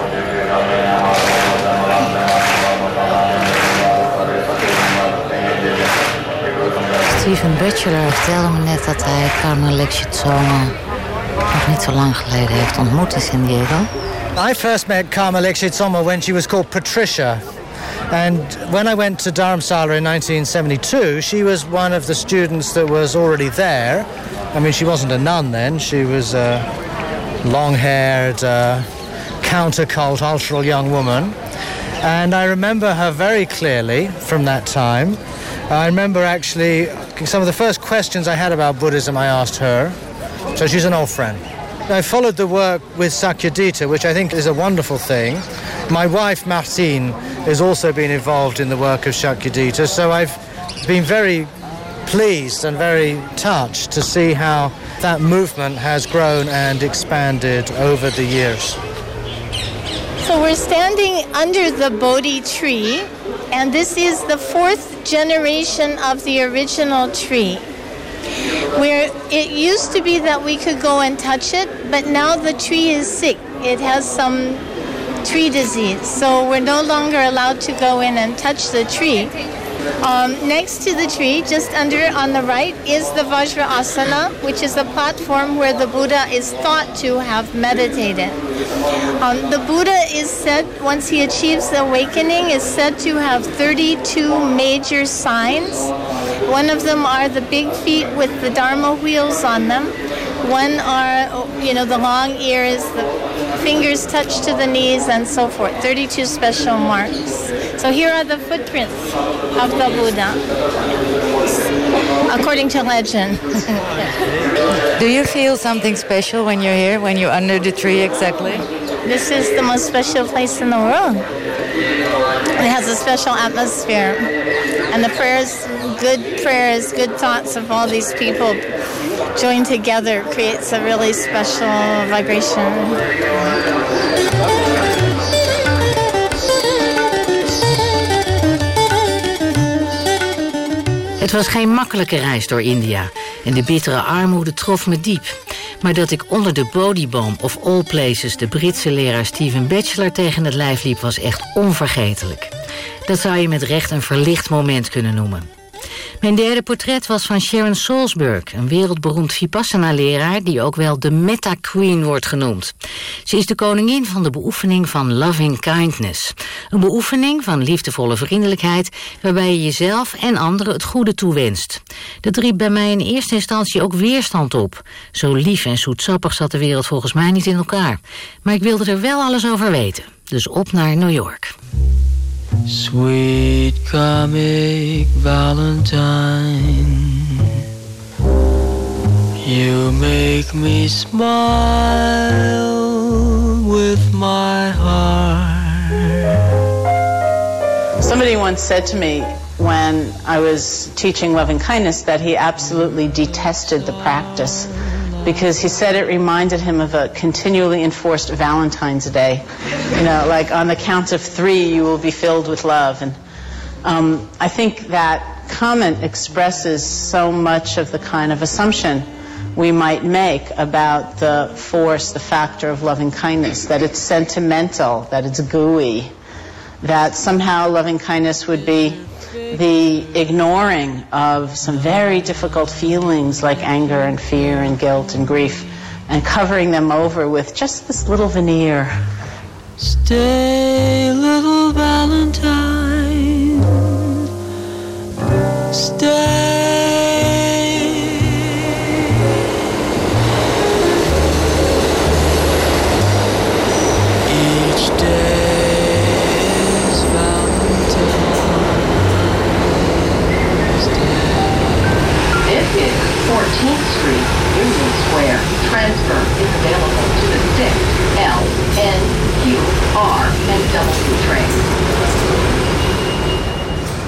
Speaker 9: Stephen Batchelor vertelde me net dat hij Karma Lexie Tsoma nog niet zo lang geleden heeft ontmoet in San Diego.
Speaker 1: I first met Karma Lexie Tsoma when she was called Patricia. And when I went to Dharamsala in nineteen seventy-two, she was one of the students that was already there. I mean, she wasn't a nun then. She was a long-haired, uh, countercultural young woman. And I remember her very clearly from that time. I remember actually some of the first questions I had about Buddhism I asked her. So she's an old friend. I followed the work with Sakyadhita, which I think is a wonderful thing. My wife, Martine, has also been involved in the work of Sakyadhita, so I've been very pleased and very touched to see how that movement has grown and expanded over the years.
Speaker 23: So we're standing under the Bodhi tree, and this is the fourth generation of the original tree. Where it used to be that we could go and touch it, but now the tree is sick. It has some tree disease, so we're no longer allowed to go in and touch the tree. Um, next to the tree, just under it on the right, is the Vajrasana, which is a platform where the Buddha is thought to have meditated. Um, the Buddha is said, once he achieves the awakening, is said to have thirty-two major signs. One of them are the big feet with the Dharma wheels on them. One are, you know, the long ears, the fingers touch to the knees, and so forth. thirty-two special marks. So here are the footprints of the Buddha, according to legend.
Speaker 9: Do you feel something special when you're here, when you're under the tree exactly?
Speaker 23: This is the most special place in the world. It has a special atmosphere. And the prayers, good prayers, good thoughts of all these people joined together creates a really special vibration.
Speaker 6: Het was geen makkelijke reis door India en de bittere armoede trof me diep. Maar dat ik onder de Bodhiboom of all places de Britse leraar Stephen Batchelor tegen het lijf liep was echt onvergetelijk. Dat zou je met recht een verlicht moment kunnen noemen. Mijn derde portret was van Sharon Salzberg, een wereldberoemd Vipassana-leraar die ook wel de Metta Queen wordt genoemd. Ze is de koningin van de beoefening van loving kindness. Een beoefening van liefdevolle vriendelijkheid waarbij je jezelf en anderen het goede toewenst. Dat riep bij mij in eerste instantie ook weerstand op. Zo lief en zoetsappig zat de wereld volgens mij niet in elkaar. Maar ik wilde er wel alles over weten. Dus op naar New York.
Speaker 2: Sweet comic Valentine, you make me smile with my heart.
Speaker 4: Somebody once said to me when I was teaching loving kindness that he absolutely detested the practice because he said it reminded him of a continually enforced Valentine's Day. You know, like on the count of three, you will be filled with love. And um, I think that comment expresses so much of the kind of assumption we might make about the force, the factor of loving kindness, that it's sentimental, that it's gooey, that somehow loving kindness would be the ignoring of some very difficult feelings like anger and fear and guilt and grief and covering them over with just this little veneer.
Speaker 2: Stay, little Valentine.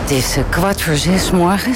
Speaker 9: Het is uh, kwart voor zes morgens.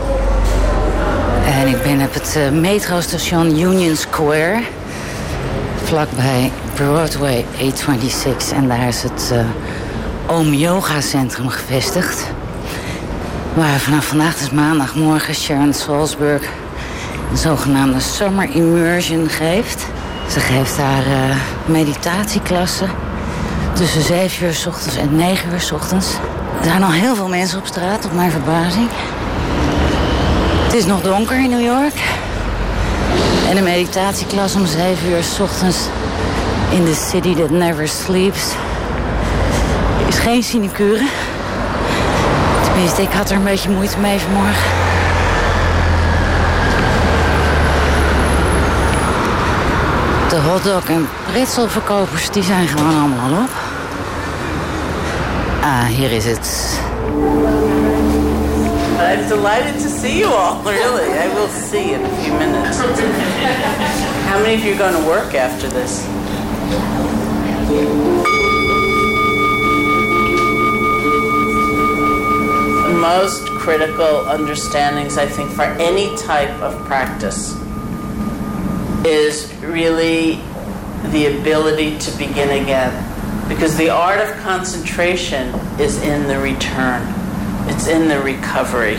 Speaker 9: En ik ben op het uh, metrostation Union Square. Vlakbij Broadway A zesentwintig. En daar is het uh, Om Yoga Centrum gevestigd. Waar vanaf vandaag, dus maandagmorgen, Sharon Salzberg een zogenaamde Summer Immersion geeft. Ze geeft daar uh, meditatieklassen tussen zeven uur 's ochtends en negen uur 's ochtends. Er zijn al heel veel mensen op straat, op mijn verbazing. Het is nog donker in New York. En de meditatieklas om zeven uur 's ochtends in the city that never sleeps is geen sinecure. Tenminste, ik had er een beetje moeite mee vanmorgen. De hotdog- en pretzelverkopers die zijn gewoon allemaal op. Ah, hier is het.
Speaker 4: I'm delighted to see you all, really. I will see in a few minutes. How many of you are going to work after this? The most critical understandings, I think, for any type of practice is really the ability to begin again. Because the art of concentration is in the return. It's in the recovery.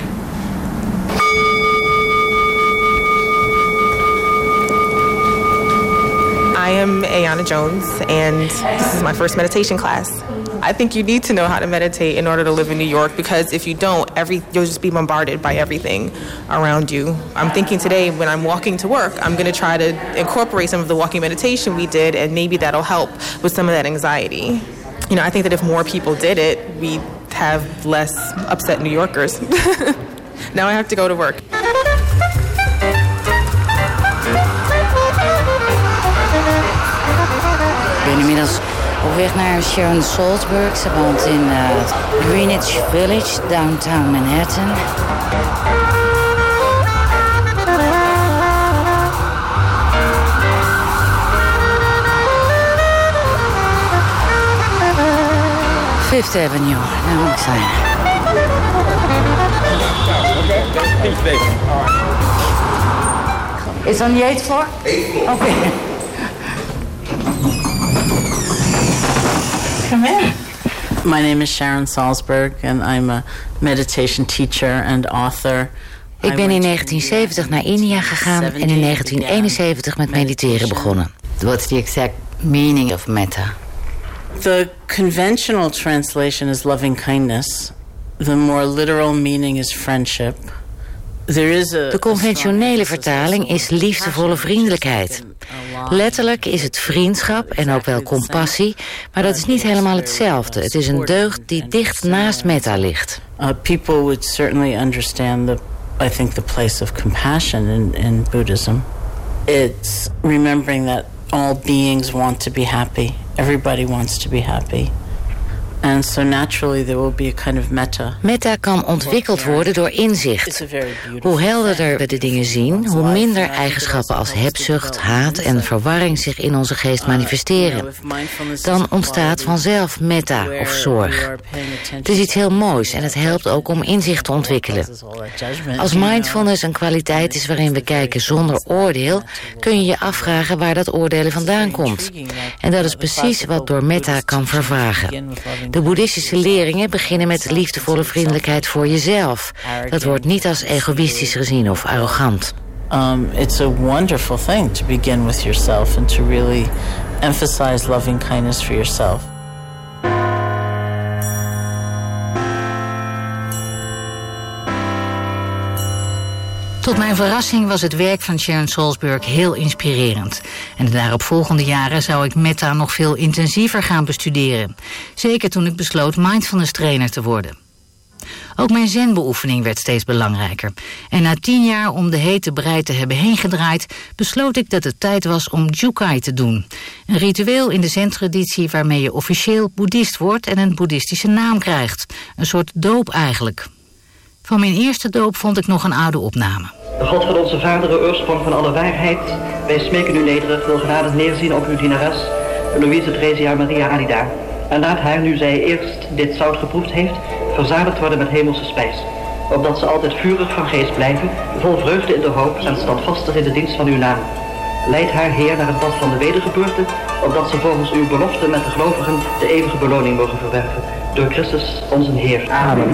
Speaker 3: I am Ayana Jones, and this is my first meditation class. I think you need to know how to meditate in order to live in New York, because if you don't, every you'll just be bombarded by everything around you. I'm thinking today when I'm walking to work, I'm going to try to incorporate some of the walking meditation we did, and maybe that'll help with some of that anxiety. You know, I think that if more people did it, we'd have less upset New Yorkers. Now I have to go to work.
Speaker 9: Ik ben inmiddels op weg naar Sharon Salzberg. Ze woont in uh, Greenwich Village, downtown Manhattan. Fifth Avenue, daar moet ik zijn. Is on the eighth floor? Okay.
Speaker 4: Come in. My name is Sharon Salzberg and I'm a meditation teacher and author.
Speaker 9: Ik ben in negentien zeventig naar India gegaan en in negentien eenenzeventig met mediteren begonnen. What's the exact meaning of metta?
Speaker 4: The conventional translation is loving kindness. The more literal meaning is friendship. There is a,
Speaker 9: De conventionele vertaling is liefdevolle vriendelijkheid. Letterlijk is het vriendschap en ook wel compassie, maar dat is niet helemaal hetzelfde. Het is een deugd die dicht naast metta ligt.
Speaker 4: Uh, people would certainly understand the, I think, the place of compassion in, in Buddhism. It's remembering that all beings want to be happy. Everybody wants to be happy. And so naturally there will be a kind of metta.
Speaker 9: Metta kan ontwikkeld worden door inzicht. Hoe helderder we de dingen zien, hoe minder eigenschappen als hebzucht, haat en verwarring zich in onze geest manifesteren. Dan ontstaat vanzelf metta of zorg. Het is iets heel moois en het helpt ook om inzicht te ontwikkelen. Als mindfulness een kwaliteit is waarin we kijken zonder oordeel, kun je je afvragen waar dat oordelen vandaan komt. En dat is precies wat door metta kan vervagen. De boeddhistische leringen beginnen met liefdevolle vriendelijkheid voor jezelf. Dat wordt niet als egoïstisch gezien of arrogant.
Speaker 4: Um, it's a wonderful thing to begin with yourself and to really emphasize loving kindness for yourself.
Speaker 6: Tot mijn verrassing was het werk van Sharon Salzberg heel inspirerend. En de daaropvolgende jaren zou ik metta nog veel intensiever gaan bestuderen. Zeker toen ik besloot mindfulness trainer te worden. Ook mijn zenbeoefening werd steeds belangrijker. En na tien jaar om de hete brei te hebben heengedraaid, besloot ik dat het tijd was om Jukai te doen. Een ritueel in de zen-traditie waarmee je officieel boeddhist wordt en een boeddhistische naam krijgt. Een soort doop eigenlijk. Van mijn eerste doop vond ik nog een oude opname.
Speaker 5: De God van onze vaderen, oorsprong van alle waarheid, wij smeken u nederig, wil genadig neerzien op uw dienares, Louise Theresia Maria Alida. en laat haar, nu zij eerst dit zout geproefd heeft, verzadigd worden met hemelse spijs. Opdat ze altijd vurig van geest blijven, vol vreugde in de hoop en standvastig in de dienst van uw naam. Leid haar, Heer, naar het pad van de wedergeboorte, opdat ze volgens uw belofte met de gelovigen de eeuwige beloning mogen verwerven. Door Christus, onze Heer. Amen.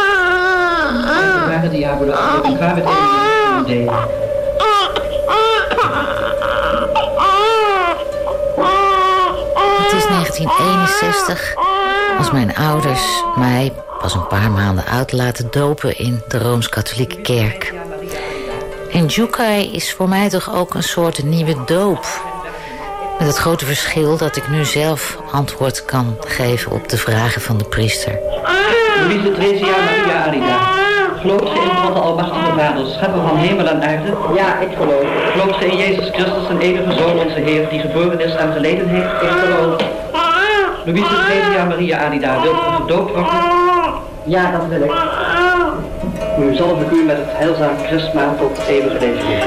Speaker 6: Het is negentien eenenzestig als mijn ouders mij pas een paar maanden oud laten dopen in de Rooms-Katholieke Kerk. En Jukai is voor mij toch ook een soort nieuwe doop. Met het grote verschil dat ik nu zelf antwoord kan geven op de vragen van de priester.
Speaker 5: Louise Theresia Maria Arida. Gelooft ge in God de Almachtige Vader, schepper van hemel en aarde? Ja, ik geloof. Gelooft ge in Jezus Christus, zijn enige Zoon, onze Heer, die geboren is en geleden heeft? Ik geloof. Louise Theresia Maria Arida, wilt u gedoopt worden? Ja, dat wil ik. Nu zalf ik u met het heilzaam christma tot eeuwige leven.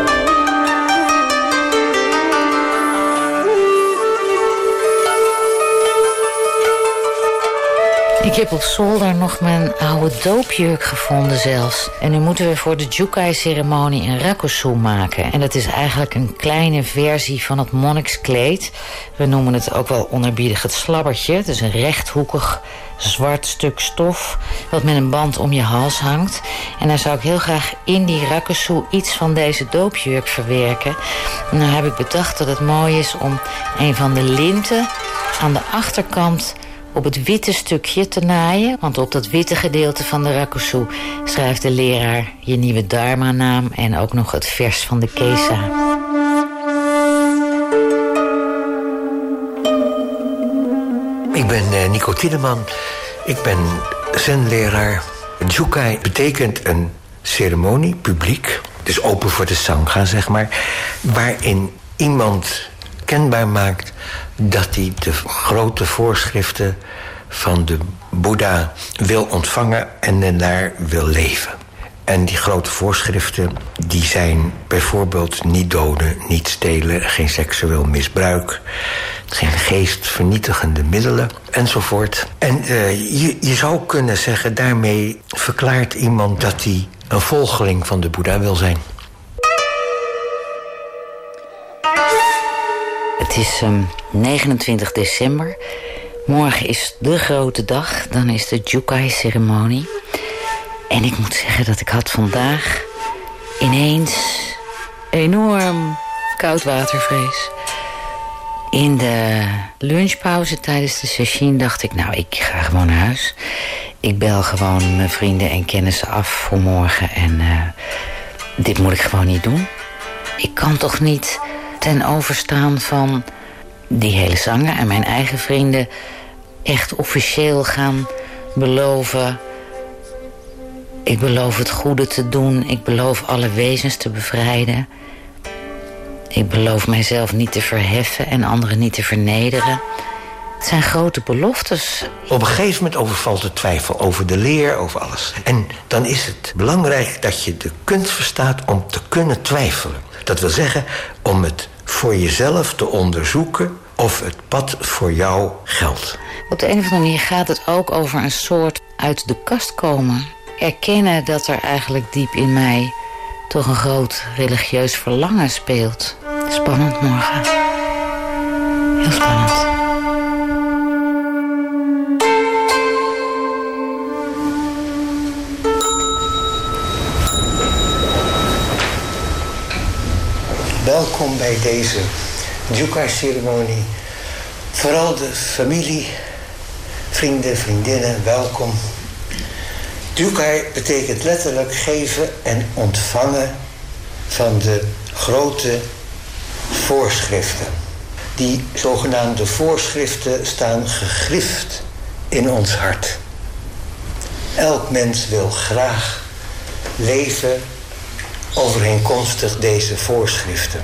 Speaker 6: Ik heb op zolder nog mijn oude doopjurk gevonden zelfs. En nu moeten we voor de Jukai-ceremonie een rakusu maken. En dat is eigenlijk een kleine versie van het monnikskleed. We noemen het ook wel onerbiedig het slabbertje. Het is een rechthoekig zwart stuk stof wat met een band om je hals hangt. En dan zou ik heel graag in die rakusu iets van deze doopjurk verwerken. En dan heb ik bedacht dat het mooi is om een van de linten aan de achterkant op het witte stukje te naaien. Want op dat witte gedeelte van de rakusu schrijft de leraar je nieuwe dharma-naam en ook nog het vers van de Kesa.
Speaker 7: Ik ben uh, Nico Tiedeman. Ik ben zenleraar. Jukai betekent een ceremonie, publiek, dus open voor de sangha, zeg maar, waarin iemand kenbaar maakt dat hij de grote voorschriften van de Boeddha wil ontvangen en ernaar wil leven. En die grote voorschriften die zijn bijvoorbeeld niet doden, niet stelen, geen seksueel misbruik, geen geestvernietigende middelen enzovoort. En uh, je, je zou kunnen zeggen, daarmee verklaart iemand dat hij een volgeling van de Boeddha wil zijn.
Speaker 6: Het is um, negenentwintig december. Morgen is de grote dag. Dan is de Jukai-ceremonie. En ik moet zeggen dat ik had vandaag ineens enorm koudwatervrees. In de lunchpauze tijdens de sesshin dacht ik, nou, ik ga gewoon naar huis. Ik bel gewoon mijn vrienden en kennissen af voor morgen. En uh, dit moet ik gewoon niet doen. Ik kan toch niet ten overstaan van die hele zanger en mijn eigen vrienden echt officieel gaan beloven. Ik beloof het goede te doen. Ik beloof alle wezens te bevrijden. Ik beloof mijzelf niet te verheffen en anderen niet te vernederen. Het zijn grote beloftes.
Speaker 7: Op een gegeven moment overvalt de twijfel over de leer, over alles. En dan is het belangrijk dat je de kunst verstaat om te kunnen twijfelen. Dat wil zeggen, om het voor jezelf te onderzoeken of het pad voor jou geldt.
Speaker 6: Op de een of andere manier gaat het ook over een soort uit de kast komen. Erkennen dat er eigenlijk diep in mij toch een groot religieus verlangen speelt. Spannend morgen. Heel spannend.
Speaker 7: Welkom bij deze Jukai-ceremonie. Vooral de familie, vrienden, vriendinnen, welkom. Jukai betekent letterlijk geven en ontvangen van de grote voorschriften. Die zogenaamde voorschriften staan gegrift in ons hart. Elk mens wil graag leven overeenkomstig deze voorschriften.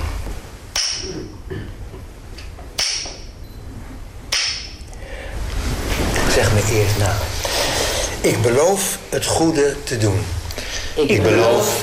Speaker 7: Zeg me eerst na. Ik beloof het goede te doen.
Speaker 6: Ik,
Speaker 7: Ik beloof